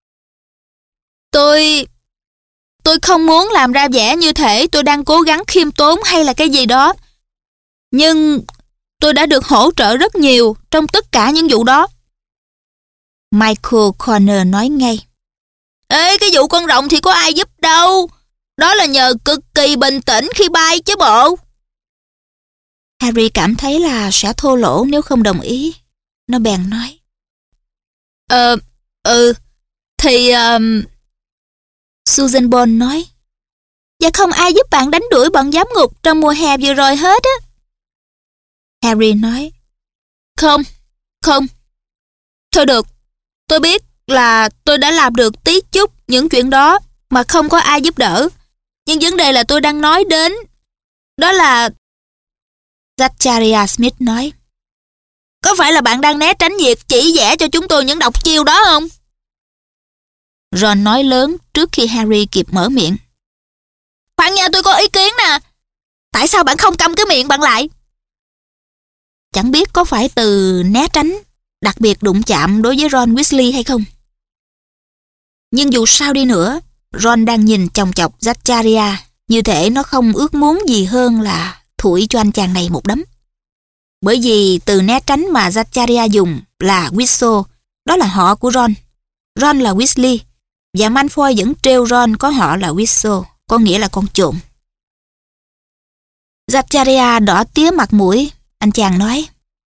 Speaker 1: Tôi... Tôi không muốn làm ra vẻ như thể tôi đang cố gắng khiêm tốn hay là cái gì đó. Nhưng tôi đã được hỗ trợ rất nhiều trong tất cả những vụ đó. Michael Corner nói ngay. Ê, cái vụ con rồng thì có ai giúp đâu. Đó là nhờ cực kỳ bình tĩnh khi bay chứ bộ. Harry cảm thấy là sẽ thô lỗ nếu không đồng ý. Nó bèn nói. Ờ, ừ, thì... Um... Susan Bond nói. Và không ai giúp bạn đánh đuổi bọn giám ngục trong mùa hè vừa rồi hết á. Harry nói. Không, không. Thôi được, tôi biết là tôi đã làm được tí chút những chuyện đó mà không có ai giúp đỡ. Nhưng vấn đề là tôi đang nói đến, đó là... Zachariah Smith nói. Có phải là bạn đang né tránh việc chỉ vẽ cho chúng tôi những độc chiêu đó không? Ron nói lớn trước khi Harry kịp mở miệng. Khoan nha, tôi có ý kiến nè. Tại sao bạn không câm cái miệng bạn lại? Chẳng biết có phải từ né tránh, đặc biệt đụng chạm đối với Ron Weasley hay không. Nhưng dù sao đi nữa, Ron đang nhìn chòng chọc Zachariah như thể nó không ước muốn gì hơn là thủi cho anh chàng này một đấm. Bởi vì từ né tránh mà Zachariah dùng là Whistle, đó là họ của Ron. Ron là Weasley, và Malfoy vẫn trêu Ron có họ là Whistle, có nghĩa là con trộm. Zachariah đỏ tía mặt mũi, anh chàng nói.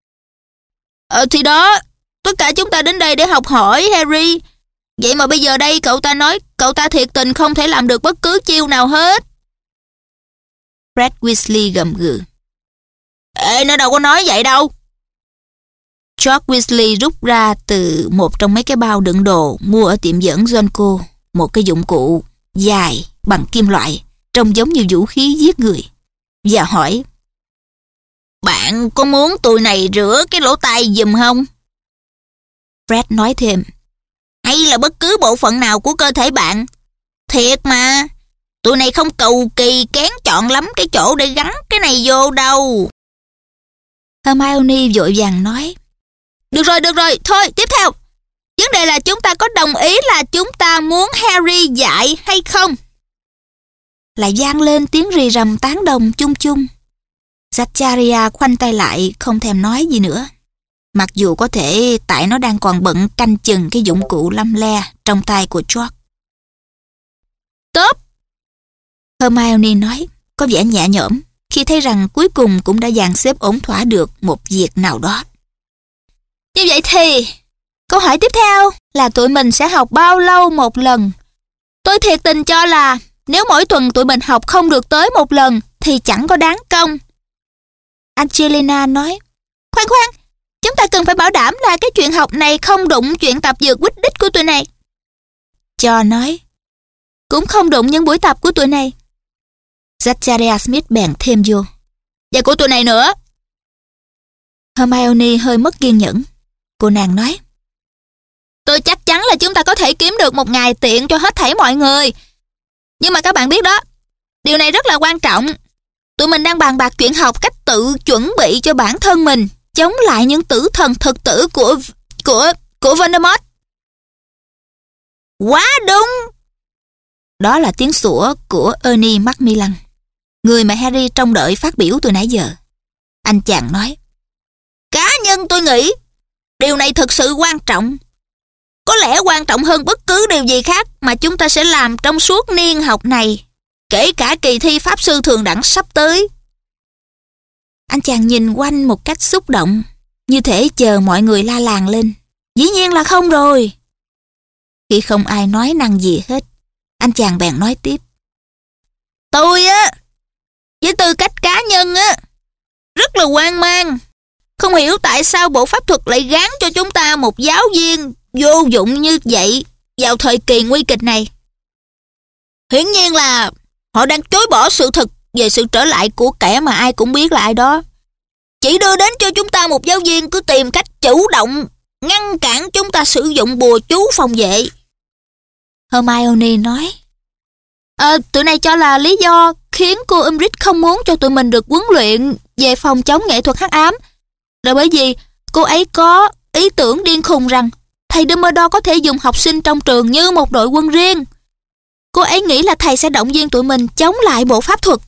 Speaker 1: Ờ thì đó, tất cả chúng ta đến đây để học hỏi Harry. Vậy mà bây giờ đây cậu ta nói cậu ta thiệt tình không thể làm được bất cứ chiêu nào hết. Fred Weasley gầm gừ. Ê, nó đâu có nói vậy đâu. George Weasley rút ra từ một trong mấy cái bao đựng đồ mua ở tiệm dẫn Zonko một cái dụng cụ dài bằng kim loại trông giống như vũ khí giết người và hỏi. Bạn có muốn tụi này rửa cái lỗ tai giùm không? Fred nói thêm. Hay là bất cứ bộ phận nào của cơ thể bạn. Thiệt mà, tụi này không cầu kỳ kén chọn lắm cái chỗ để gắn cái này vô đâu. Hermione vội vàng nói. Được rồi, được rồi, thôi, tiếp theo. Vấn đề là chúng ta có đồng ý là chúng ta muốn Harry dạy hay không? Lại vang lên tiếng rì rầm tán đồng chung chung. Zachariah khoanh tay lại không thèm nói gì nữa. Mặc dù có thể tại nó đang còn bận canh chừng cái dụng cụ lăm le trong tay của George. Tốt! Hermione nói, có vẻ nhẹ nhõm khi thấy rằng cuối cùng cũng đã dàn xếp ổn thỏa được một việc nào đó. Như vậy thì, câu hỏi tiếp theo là tụi mình sẽ học bao lâu một lần? Tôi thiệt tình cho là nếu mỗi tuần tụi mình học không được tới một lần thì chẳng có đáng công. Angelina nói, khoan khoan, chúng ta cần phải bảo đảm là cái chuyện học này không đụng chuyện tập dược Quidditch của tụi này. Cho nói, cũng không đụng những buổi tập của tụi này. Zachariah Smith bèn thêm vô. Và của tụi này nữa. Hermione hơi mất kiên nhẫn. Cô nàng nói, tôi chắc chắn là chúng ta có thể kiếm được một ngày tiện cho hết thảy mọi người. Nhưng mà các bạn biết đó, điều này rất là quan trọng. Tụi mình đang bàn bạc chuyện học cách tự chuẩn bị cho bản thân mình chống lại những tử thần thực tử của của của Voldemort. Quá đúng! Đó là tiếng sủa của Ernie Macmillan, người mà Harry trông đợi phát biểu từ nãy giờ. Anh chàng nói, cá nhân tôi nghĩ điều này thực sự quan trọng. Có lẽ quan trọng hơn bất cứ điều gì khác mà chúng ta sẽ làm trong suốt niên học này, kể cả kỳ thi Pháp sư thường đẳng sắp tới. Anh chàng nhìn quanh một cách xúc động, như thể chờ mọi người la làng lên. Dĩ nhiên là không rồi. Khi không ai nói năng gì hết, anh chàng bèn nói tiếp. Tôi á, với tư cách cá nhân á, rất là hoang mang. Không hiểu tại sao Bộ Pháp thuật lại gán cho chúng ta một giáo viên vô dụng như vậy vào thời kỳ nguy kịch này. Hiển nhiên là họ đang chối bỏ sự thật về sự trở lại của kẻ mà ai cũng biết là ai đó. Chỉ đưa đến cho chúng ta một giáo viên cứ tìm cách chủ động ngăn cản chúng ta sử dụng bùa chú phòng vệ. Hermione nói, à, tụi này cho là lý do khiến cô Umbridge không muốn cho tụi mình được huấn luyện về phòng chống nghệ thuật hắc ám là bởi vì cô ấy có ý tưởng điên khùng rằng thầy Dumbledore có thể dùng học sinh trong trường như một đội quân riêng. Cô ấy nghĩ là thầy sẽ động viên tụi mình chống lại bộ pháp thuật.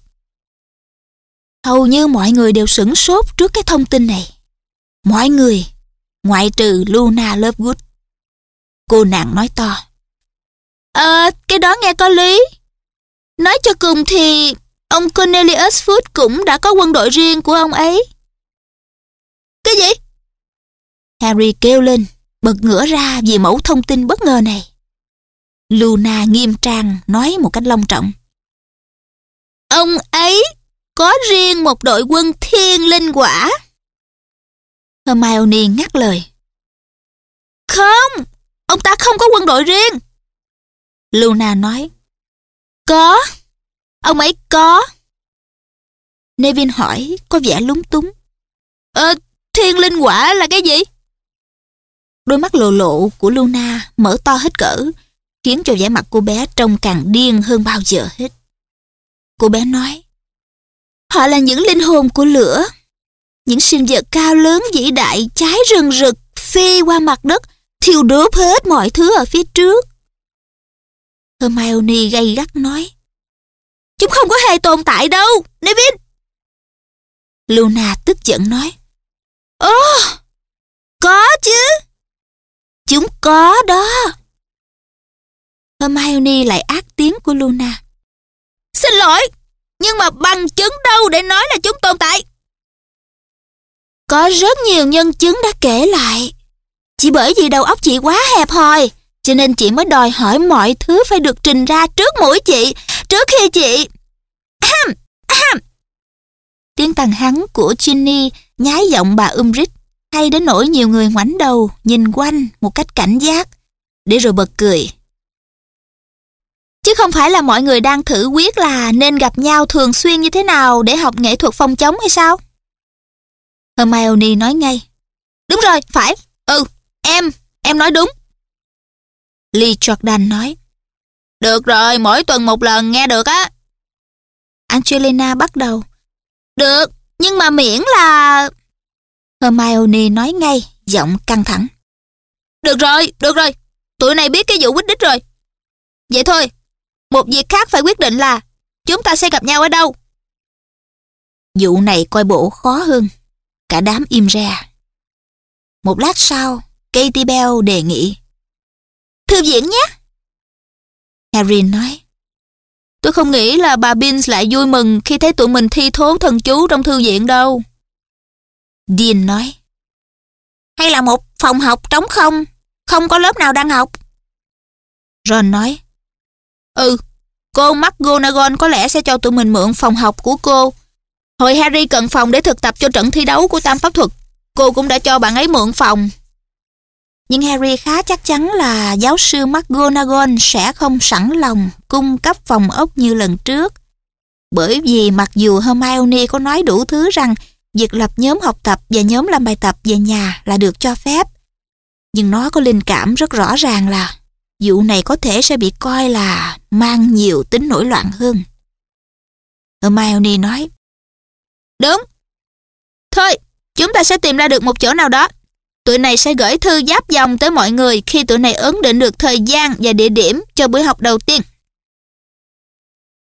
Speaker 1: Hầu như mọi người đều sửng sốt trước cái thông tin này. Mọi người, ngoại trừ Luna Lovegood. Cô nàng nói to, Ờ, cái đó nghe có lý. Nói cho cùng thì ông Cornelius Fudge cũng đã có quân đội riêng của ông ấy. Cái gì? Harry kêu lên, bật ngửa ra vì mẩu thông tin bất ngờ này. Luna nghiêm trang nói một cách long trọng, ông ấy có riêng một đội quân thiên linh quả. Hermione ngắt lời, không, ông ta không có quân đội riêng. Luna nói, có, ông ấy có. Neville hỏi có vẻ lúng túng, Ờ, thiên linh quả là cái gì? Đôi mắt lộ lộ của Luna mở to hết cỡ, khiến cho vẻ mặt cô bé trông càng điên hơn bao giờ hết. Cô bé nói, họ là những linh hồn của lửa, những sinh vật cao lớn vĩ đại cháy rừng rực phi qua mặt đất, thiêu đốt hết mọi thứ ở phía trước. Hermione gay gắt nói, chúng không có hề tồn tại đâu, Neville. Luna tức giận nói, Ồ, có chứ. Chúng có đó. Hermione lại ác tiếng của Luna, xin lỗi, nhưng mà bằng chứng đâu để nói là chúng tồn tại? Có rất nhiều nhân chứng đã kể lại. Chỉ bởi vì đầu óc chị quá hẹp hòi, cho nên chị mới đòi hỏi mọi thứ phải được trình ra trước mũi chị, trước khi chị... Ahem, ahem. Tiếng tàn hắng của Ginny nhái giọng bà Umbridge, hay đến nỗi nhiều người ngoảnh đầu nhìn quanh một cách cảnh giác, để rồi bật cười. Chứ không phải là mọi người đang thử quyết là nên gặp nhau thường xuyên như thế nào để học nghệ thuật phòng chống hay sao? Hermione nói ngay, đúng rồi, phải, ừ, em, em nói đúng. Lee Jordan nói, được rồi, mỗi tuần một lần nghe được á. Angelina bắt đầu, được, nhưng mà miễn là... Hermione nói ngay, giọng căng thẳng, được rồi, được rồi, tụi này biết cái vụ quýt đích rồi. Vậy thôi, một việc khác phải quyết định là chúng ta sẽ gặp nhau ở đâu. Vụ này coi bộ khó hơn. Cả đám im ra. Một lát sau, Katie Bell đề nghị, thư viện nhé. Harry nói, tôi không nghĩ là bà Binns lại vui mừng khi thấy tụi mình thi thố thần chú trong thư viện đâu. Dean nói, hay là một phòng học trống không, không có lớp nào đang học. Ron nói, ừ, cô McGonagall có lẽ sẽ cho tụi mình mượn phòng học của cô. Hồi Harry cần phòng để thực tập cho trận thi đấu của Tam Pháp Thuật, cô cũng đã cho bạn ấy mượn phòng. Nhưng Harry khá chắc chắn là giáo sư McGonagall sẽ không sẵn lòng cung cấp phòng ốc như lần trước. Bởi vì mặc dù Hermione có nói đủ thứ rằng việc lập nhóm học tập và nhóm làm bài tập về nhà là được cho phép, nhưng nó có linh cảm rất rõ ràng là vụ này có thể sẽ bị coi là mang nhiều tính nổi loạn hơn. Hermione nói, đúng. Thôi, chúng ta sẽ tìm ra được một chỗ nào đó. Tụi này sẽ gửi thư giáp dòng tới mọi người khi tụi này ấn định được thời gian và địa điểm cho buổi học đầu tiên.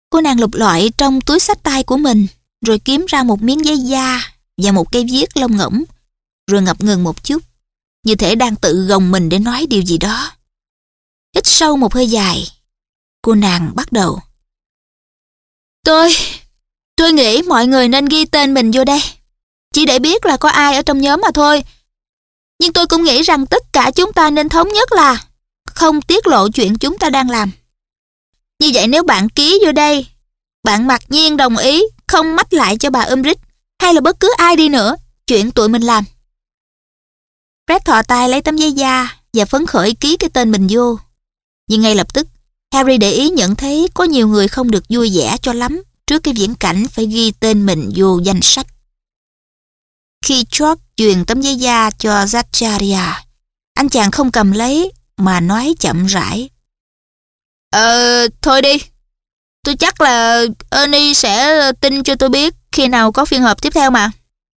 Speaker 1: Cô nàng lục lọi trong túi xách tay của mình, rồi kiếm ra một miếng giấy da và một cây viết lông ngỗng, rồi ngập ngừng một chút, như thể đang tự gồng mình để nói điều gì đó. Hít sâu một hơi dài, cô nàng bắt đầu. Tôi, tôi nghĩ mọi người nên ghi tên mình vô đây, chỉ để biết là có ai ở trong nhóm mà thôi. Nhưng tôi cũng nghĩ rằng tất cả chúng ta nên thống nhất là không tiết lộ chuyện chúng ta đang làm. Như vậy nếu bạn ký vô đây, bạn mặc nhiên đồng ý không mách lại cho bà Umbridge hay là bất cứ ai đi nữa chuyện tụi mình làm. Fred thò tay lấy tấm giấy da và phấn khởi ký cái tên mình vô. Nhưng ngay lập tức, Harry để ý nhận thấy có nhiều người không được vui vẻ cho lắm trước cái viễn cảnh phải ghi tên mình vô danh sách. Khi George truyền tấm giấy da cho Zachariah, anh chàng không cầm lấy mà nói chậm rãi. Ờ, thôi đi. Tôi chắc là Ernie sẽ tin cho tôi biết khi nào có phiên họp tiếp theo mà.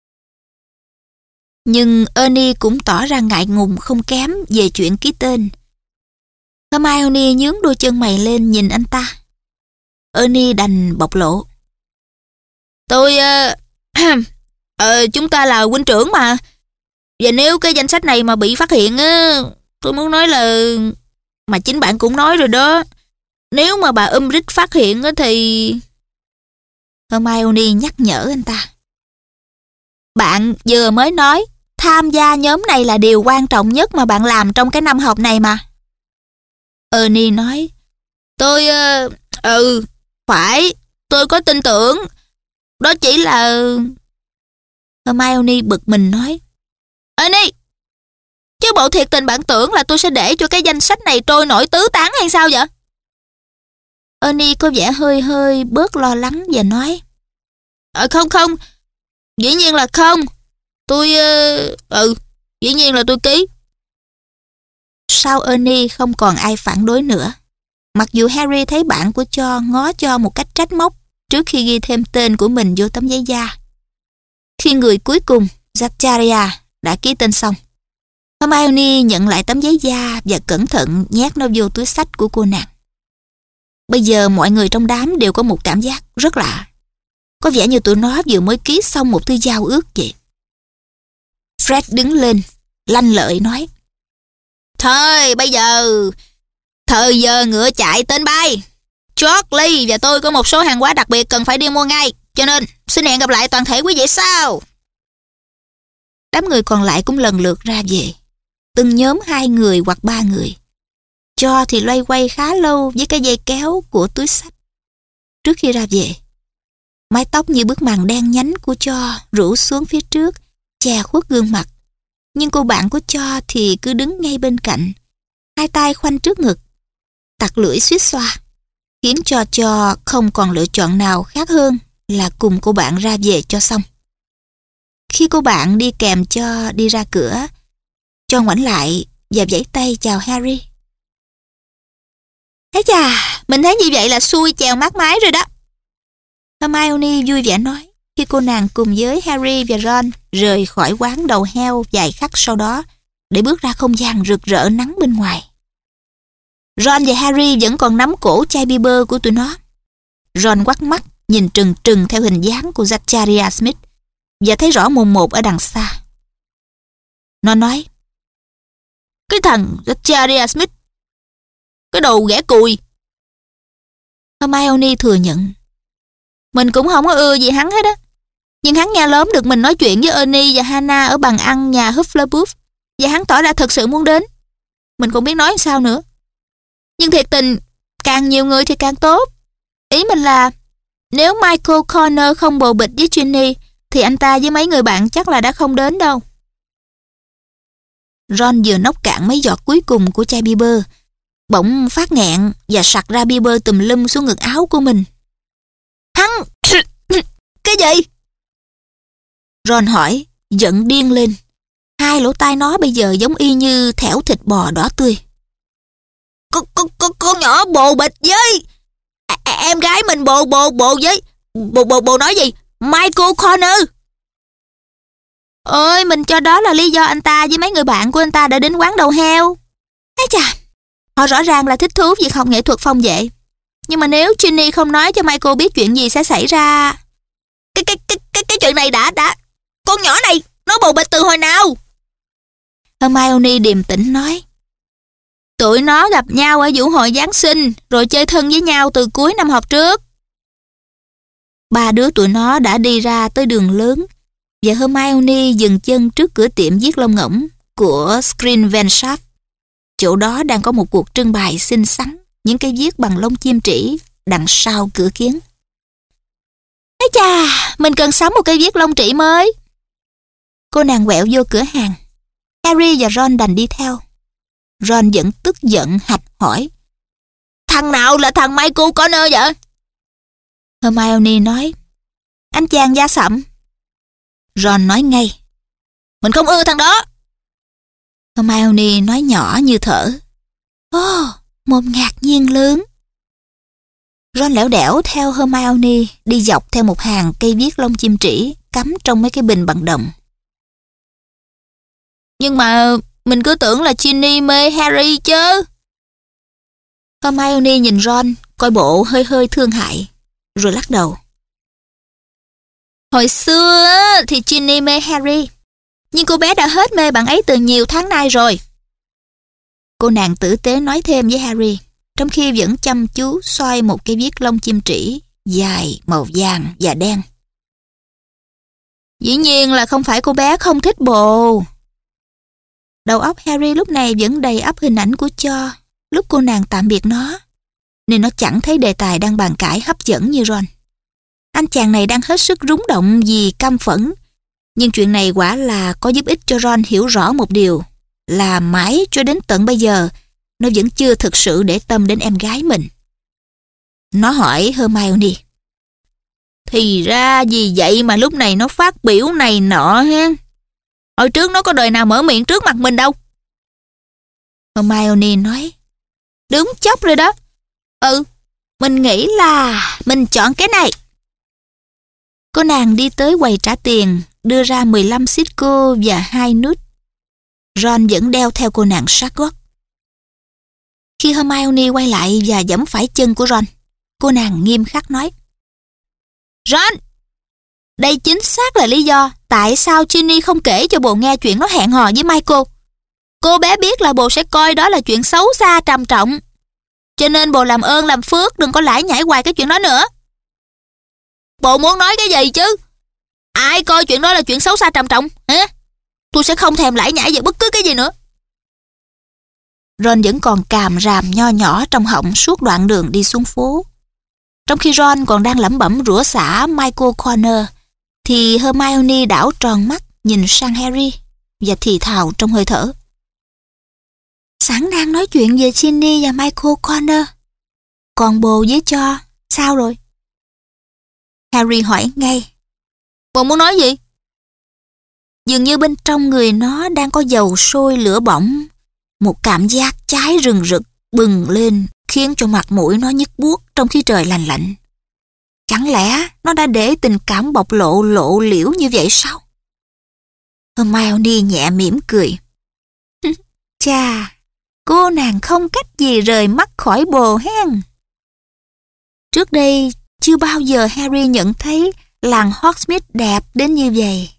Speaker 1: Nhưng Ernie cũng tỏ ra ngại ngùng không kém về chuyện ký tên. Hermione nhướng đôi chân mày lên nhìn anh ta. Ernie đành bộc lộ. Tôi... Uh, uh, chúng ta là huynh trưởng mà. Và nếu cái danh sách này mà bị phát hiện á, tôi muốn nói là... Mà chính bạn cũng nói rồi đó. Nếu mà bà Umbridge phát hiện á thì... Hermione nhắc nhở anh ta. Bạn vừa mới nói tham gia nhóm này là điều quan trọng nhất mà bạn làm trong cái năm học này mà. Ernie nói. Tôi... Uh, ừ, phải, tôi có tin tưởng. Đó chỉ là... Hermione bực mình nói. Ernie, chứ bộ thiệt tình bạn tưởng là tôi sẽ để cho cái danh sách này trôi nổi tứ tán hay sao vậy? Ernie có vẻ hơi hơi bớt lo lắng và nói. Ờ không không, dĩ nhiên là không. Tôi... Uh, ừ, dĩ nhiên là tôi ký. Sau Ernie không còn ai phản đối nữa. Mặc dù Harry thấy bạn của Cho ngó Cho một cách trách móc trước khi ghi thêm tên của mình vô tấm giấy da. Khi người cuối cùng, Zachariah, đã ký tên xong, Hermione nhận lại tấm giấy da và cẩn thận nhét nó vô túi xách của cô nàng. Bây giờ mọi người trong đám đều có một cảm giác rất lạ. Có vẻ như tụi nó vừa mới ký xong một thư giao ước vậy. Fred đứng lên, lanh lợi nói. Thôi bây giờ, thời giờ ngựa chạy tên bay. Charlie và tôi có một số hàng hóa đặc biệt cần phải đi mua ngay. Cho nên xin hẹn gặp lại toàn thể quý vị sau. Đám người còn lại cũng lần lượt ra về. Từng nhóm hai người hoặc ba người. Cho thì loay quay khá lâu với cái dây kéo của túi xách. Trước khi ra về, mái tóc như bức màn đen nhánh của Cho rủ xuống phía trước, che khuất gương mặt. Nhưng cô bạn của Cho thì cứ đứng ngay bên cạnh, hai tay khoanh trước ngực, tặc lưỡi suýt xoa, khiến cho Cho không còn lựa chọn nào khác hơn là cùng cô bạn ra về cho xong. Khi cô bạn đi kèm Cho đi ra cửa, Cho ngoảnh lại và vẫy tay chào Harry. Thế chà, mình thấy như vậy là xuôi chèo mát mái rồi đó. Hermione vui vẻ nói khi cô nàng cùng với Harry và Ron rời khỏi quán đầu heo vài khắc sau đó để bước ra không gian rực rỡ nắng bên ngoài. Ron và Harry vẫn còn nắm cổ chai bia của tụi nó. Ron quắt mắt nhìn trừng trừng theo hình dáng của Zachariah Smith và thấy rõ mồn một ở đằng xa. Nó nói, cái thằng Zachariah Smith, cái đồ ghẻ cùi. Hermione thừa nhận, mình cũng không có ưa gì hắn hết á. Nhưng hắn nghe lớn được mình nói chuyện với Ernie và Hannah ở bàn ăn nhà Hufflepuff và hắn tỏ ra thật sự muốn đến. Mình không biết nói sao nữa. Nhưng thiệt tình, càng nhiều người thì càng tốt. Ý mình là, nếu Michael Corner không bồ bịch với Ginny thì anh ta với mấy người bạn chắc là đã không đến đâu. Ron vừa nốc cạn mấy giọt cuối cùng của chai bia, bỗng phát nghẹn và sặc ra bia tùm lum xuống ngực áo của mình. Hắn... cái gì? Ron hỏi, giận điên lên. Hai lỗ tai nó bây giờ giống y như thẻo thịt bò đỏ tươi. Con, con, con, con nhỏ bồ bịch với... À, em gái mình bồ bồ bồ với... Bồ bồ bồ nói gì? Michael Corner. Ôi, mình cho đó là lý do anh ta với mấy người bạn của anh ta đã đến quán đầu heo. Ây chà, họ rõ ràng là thích thú việc học nghệ thuật phong vệ. Nhưng mà nếu Ginny không nói cho Michael biết chuyện gì sẽ xảy ra...
Speaker 2: Cái cái cái cái cái chuyện này đã đã con nhỏ này nó bầu bịch từ hồi nào?
Speaker 1: Hermione điềm tĩnh nói. Tụi nó gặp nhau ở vũ hội Giáng sinh, rồi chơi thân với nhau từ cuối năm học trước. Ba đứa tụi nó đã đi ra tới đường lớn, và Hermione dừng chân trước cửa tiệm viết lông ngỗng của Screenwenshaft. Chỗ đó đang có một cuộc trưng bày xinh xắn, những cây viết bằng lông chim trĩ đằng sau cửa kiến. Ây chà, mình cần sắm một cây viết lông trĩ mới. Cô nàng quẹo vô cửa hàng. Harry và Ron đành đi theo. Ron vẫn tức giận hạch hỏi.
Speaker 2: Thằng nào là thằng Michael Corner vậy?
Speaker 1: Hermione nói. Anh chàng da sậm. Ron nói ngay.
Speaker 2: Mình không ưa thằng đó.
Speaker 1: Hermione nói nhỏ như thở. Ồ, oh, một ngạc nhiên lớn. Ron lẻo đẻo theo Hermione đi dọc theo một hàng cây viết lông chim trĩ cắm trong mấy cái bình bằng đồng.
Speaker 2: Nhưng mà mình cứ tưởng là Ginny mê Harry chứ.
Speaker 1: Hermione nhìn Ron, coi bộ hơi hơi thương hại, rồi lắc đầu. Hồi xưa thì Ginny mê Harry, nhưng cô bé đã hết mê bạn ấy từ nhiều tháng nay rồi. Cô nàng tử tế nói thêm với Harry, trong khi vẫn chăm chú xoay một cây viết lông chim trĩ dài màu vàng và đen. Dĩ nhiên là không phải cô bé không thích bồ. Đầu óc Harry lúc này vẫn đầy ắp hình ảnh của Cho lúc cô nàng tạm biệt nó, nên nó chẳng thấy đề tài đang bàn cãi hấp dẫn như Ron. Anh chàng này đang hết sức rúng động vì căm phẫn, nhưng chuyện này quả là có giúp ích cho Ron hiểu rõ một điều, là mãi cho đến tận bây giờ nó vẫn chưa thực sự để tâm đến em gái mình. Nó hỏi Hermione.
Speaker 2: Thì ra vì vậy mà lúc này nó phát biểu này nọ ha. Hồi trước nó có đời nào mở miệng trước mặt mình đâu.
Speaker 1: Hermione nói. Đúng chốc rồi đó. Ừ, mình nghĩ là mình chọn cái này. Cô nàng đi tới quầy trả tiền, đưa ra mười lăm sitco và hai nút. Ron vẫn đeo theo cô nàng sát gót. Khi Hermione quay lại và giẫm phải chân của Ron, cô nàng nghiêm khắc nói.
Speaker 2: Ron!
Speaker 1: Đây chính xác là lý do tại sao Ginny không kể cho bồ nghe chuyện nó hẹn hò với Michael. Cô bé biết là bồ sẽ coi đó là chuyện xấu xa trầm trọng. Cho nên bồ làm ơn làm phước đừng có lải nhải hoài cái chuyện đó nữa.
Speaker 2: Bộ muốn nói cái gì chứ? Ai coi chuyện đó là chuyện xấu xa trầm trọng hả? Tôi sẽ không thèm lải nhải về bất cứ cái gì nữa.
Speaker 1: Ron vẫn còn càm ràm nho nhỏ trong họng suốt đoạn đường đi xuống phố. Trong khi Ron còn đang lẩm bẩm rủa xả Michael Corner, thì Hermione đảo tròn mắt nhìn sang Harry và thì thào trong hơi thở. Sẵn đang nói chuyện về Ginny và Michael Corner. Còn bồ với Cho, sao rồi? Harry hỏi ngay.
Speaker 2: Bồ muốn nói gì?
Speaker 1: Dường như bên trong người nó đang có dầu sôi lửa bỏng. Một cảm giác cháy rừng rực bừng lên khiến cho mặt mũi nó nhức buốt trong khi trời lành lạnh. Chẳng lẽ nó đã để tình cảm bộc lộ lộ liễu như vậy sao? Hermione nhẹ mỉm cười. Chà, cô nàng không cách gì rời mắt khỏi bồ hen. Trước đây chưa bao giờ Harry nhận thấy làng Hogsmeade đẹp đến như vậy.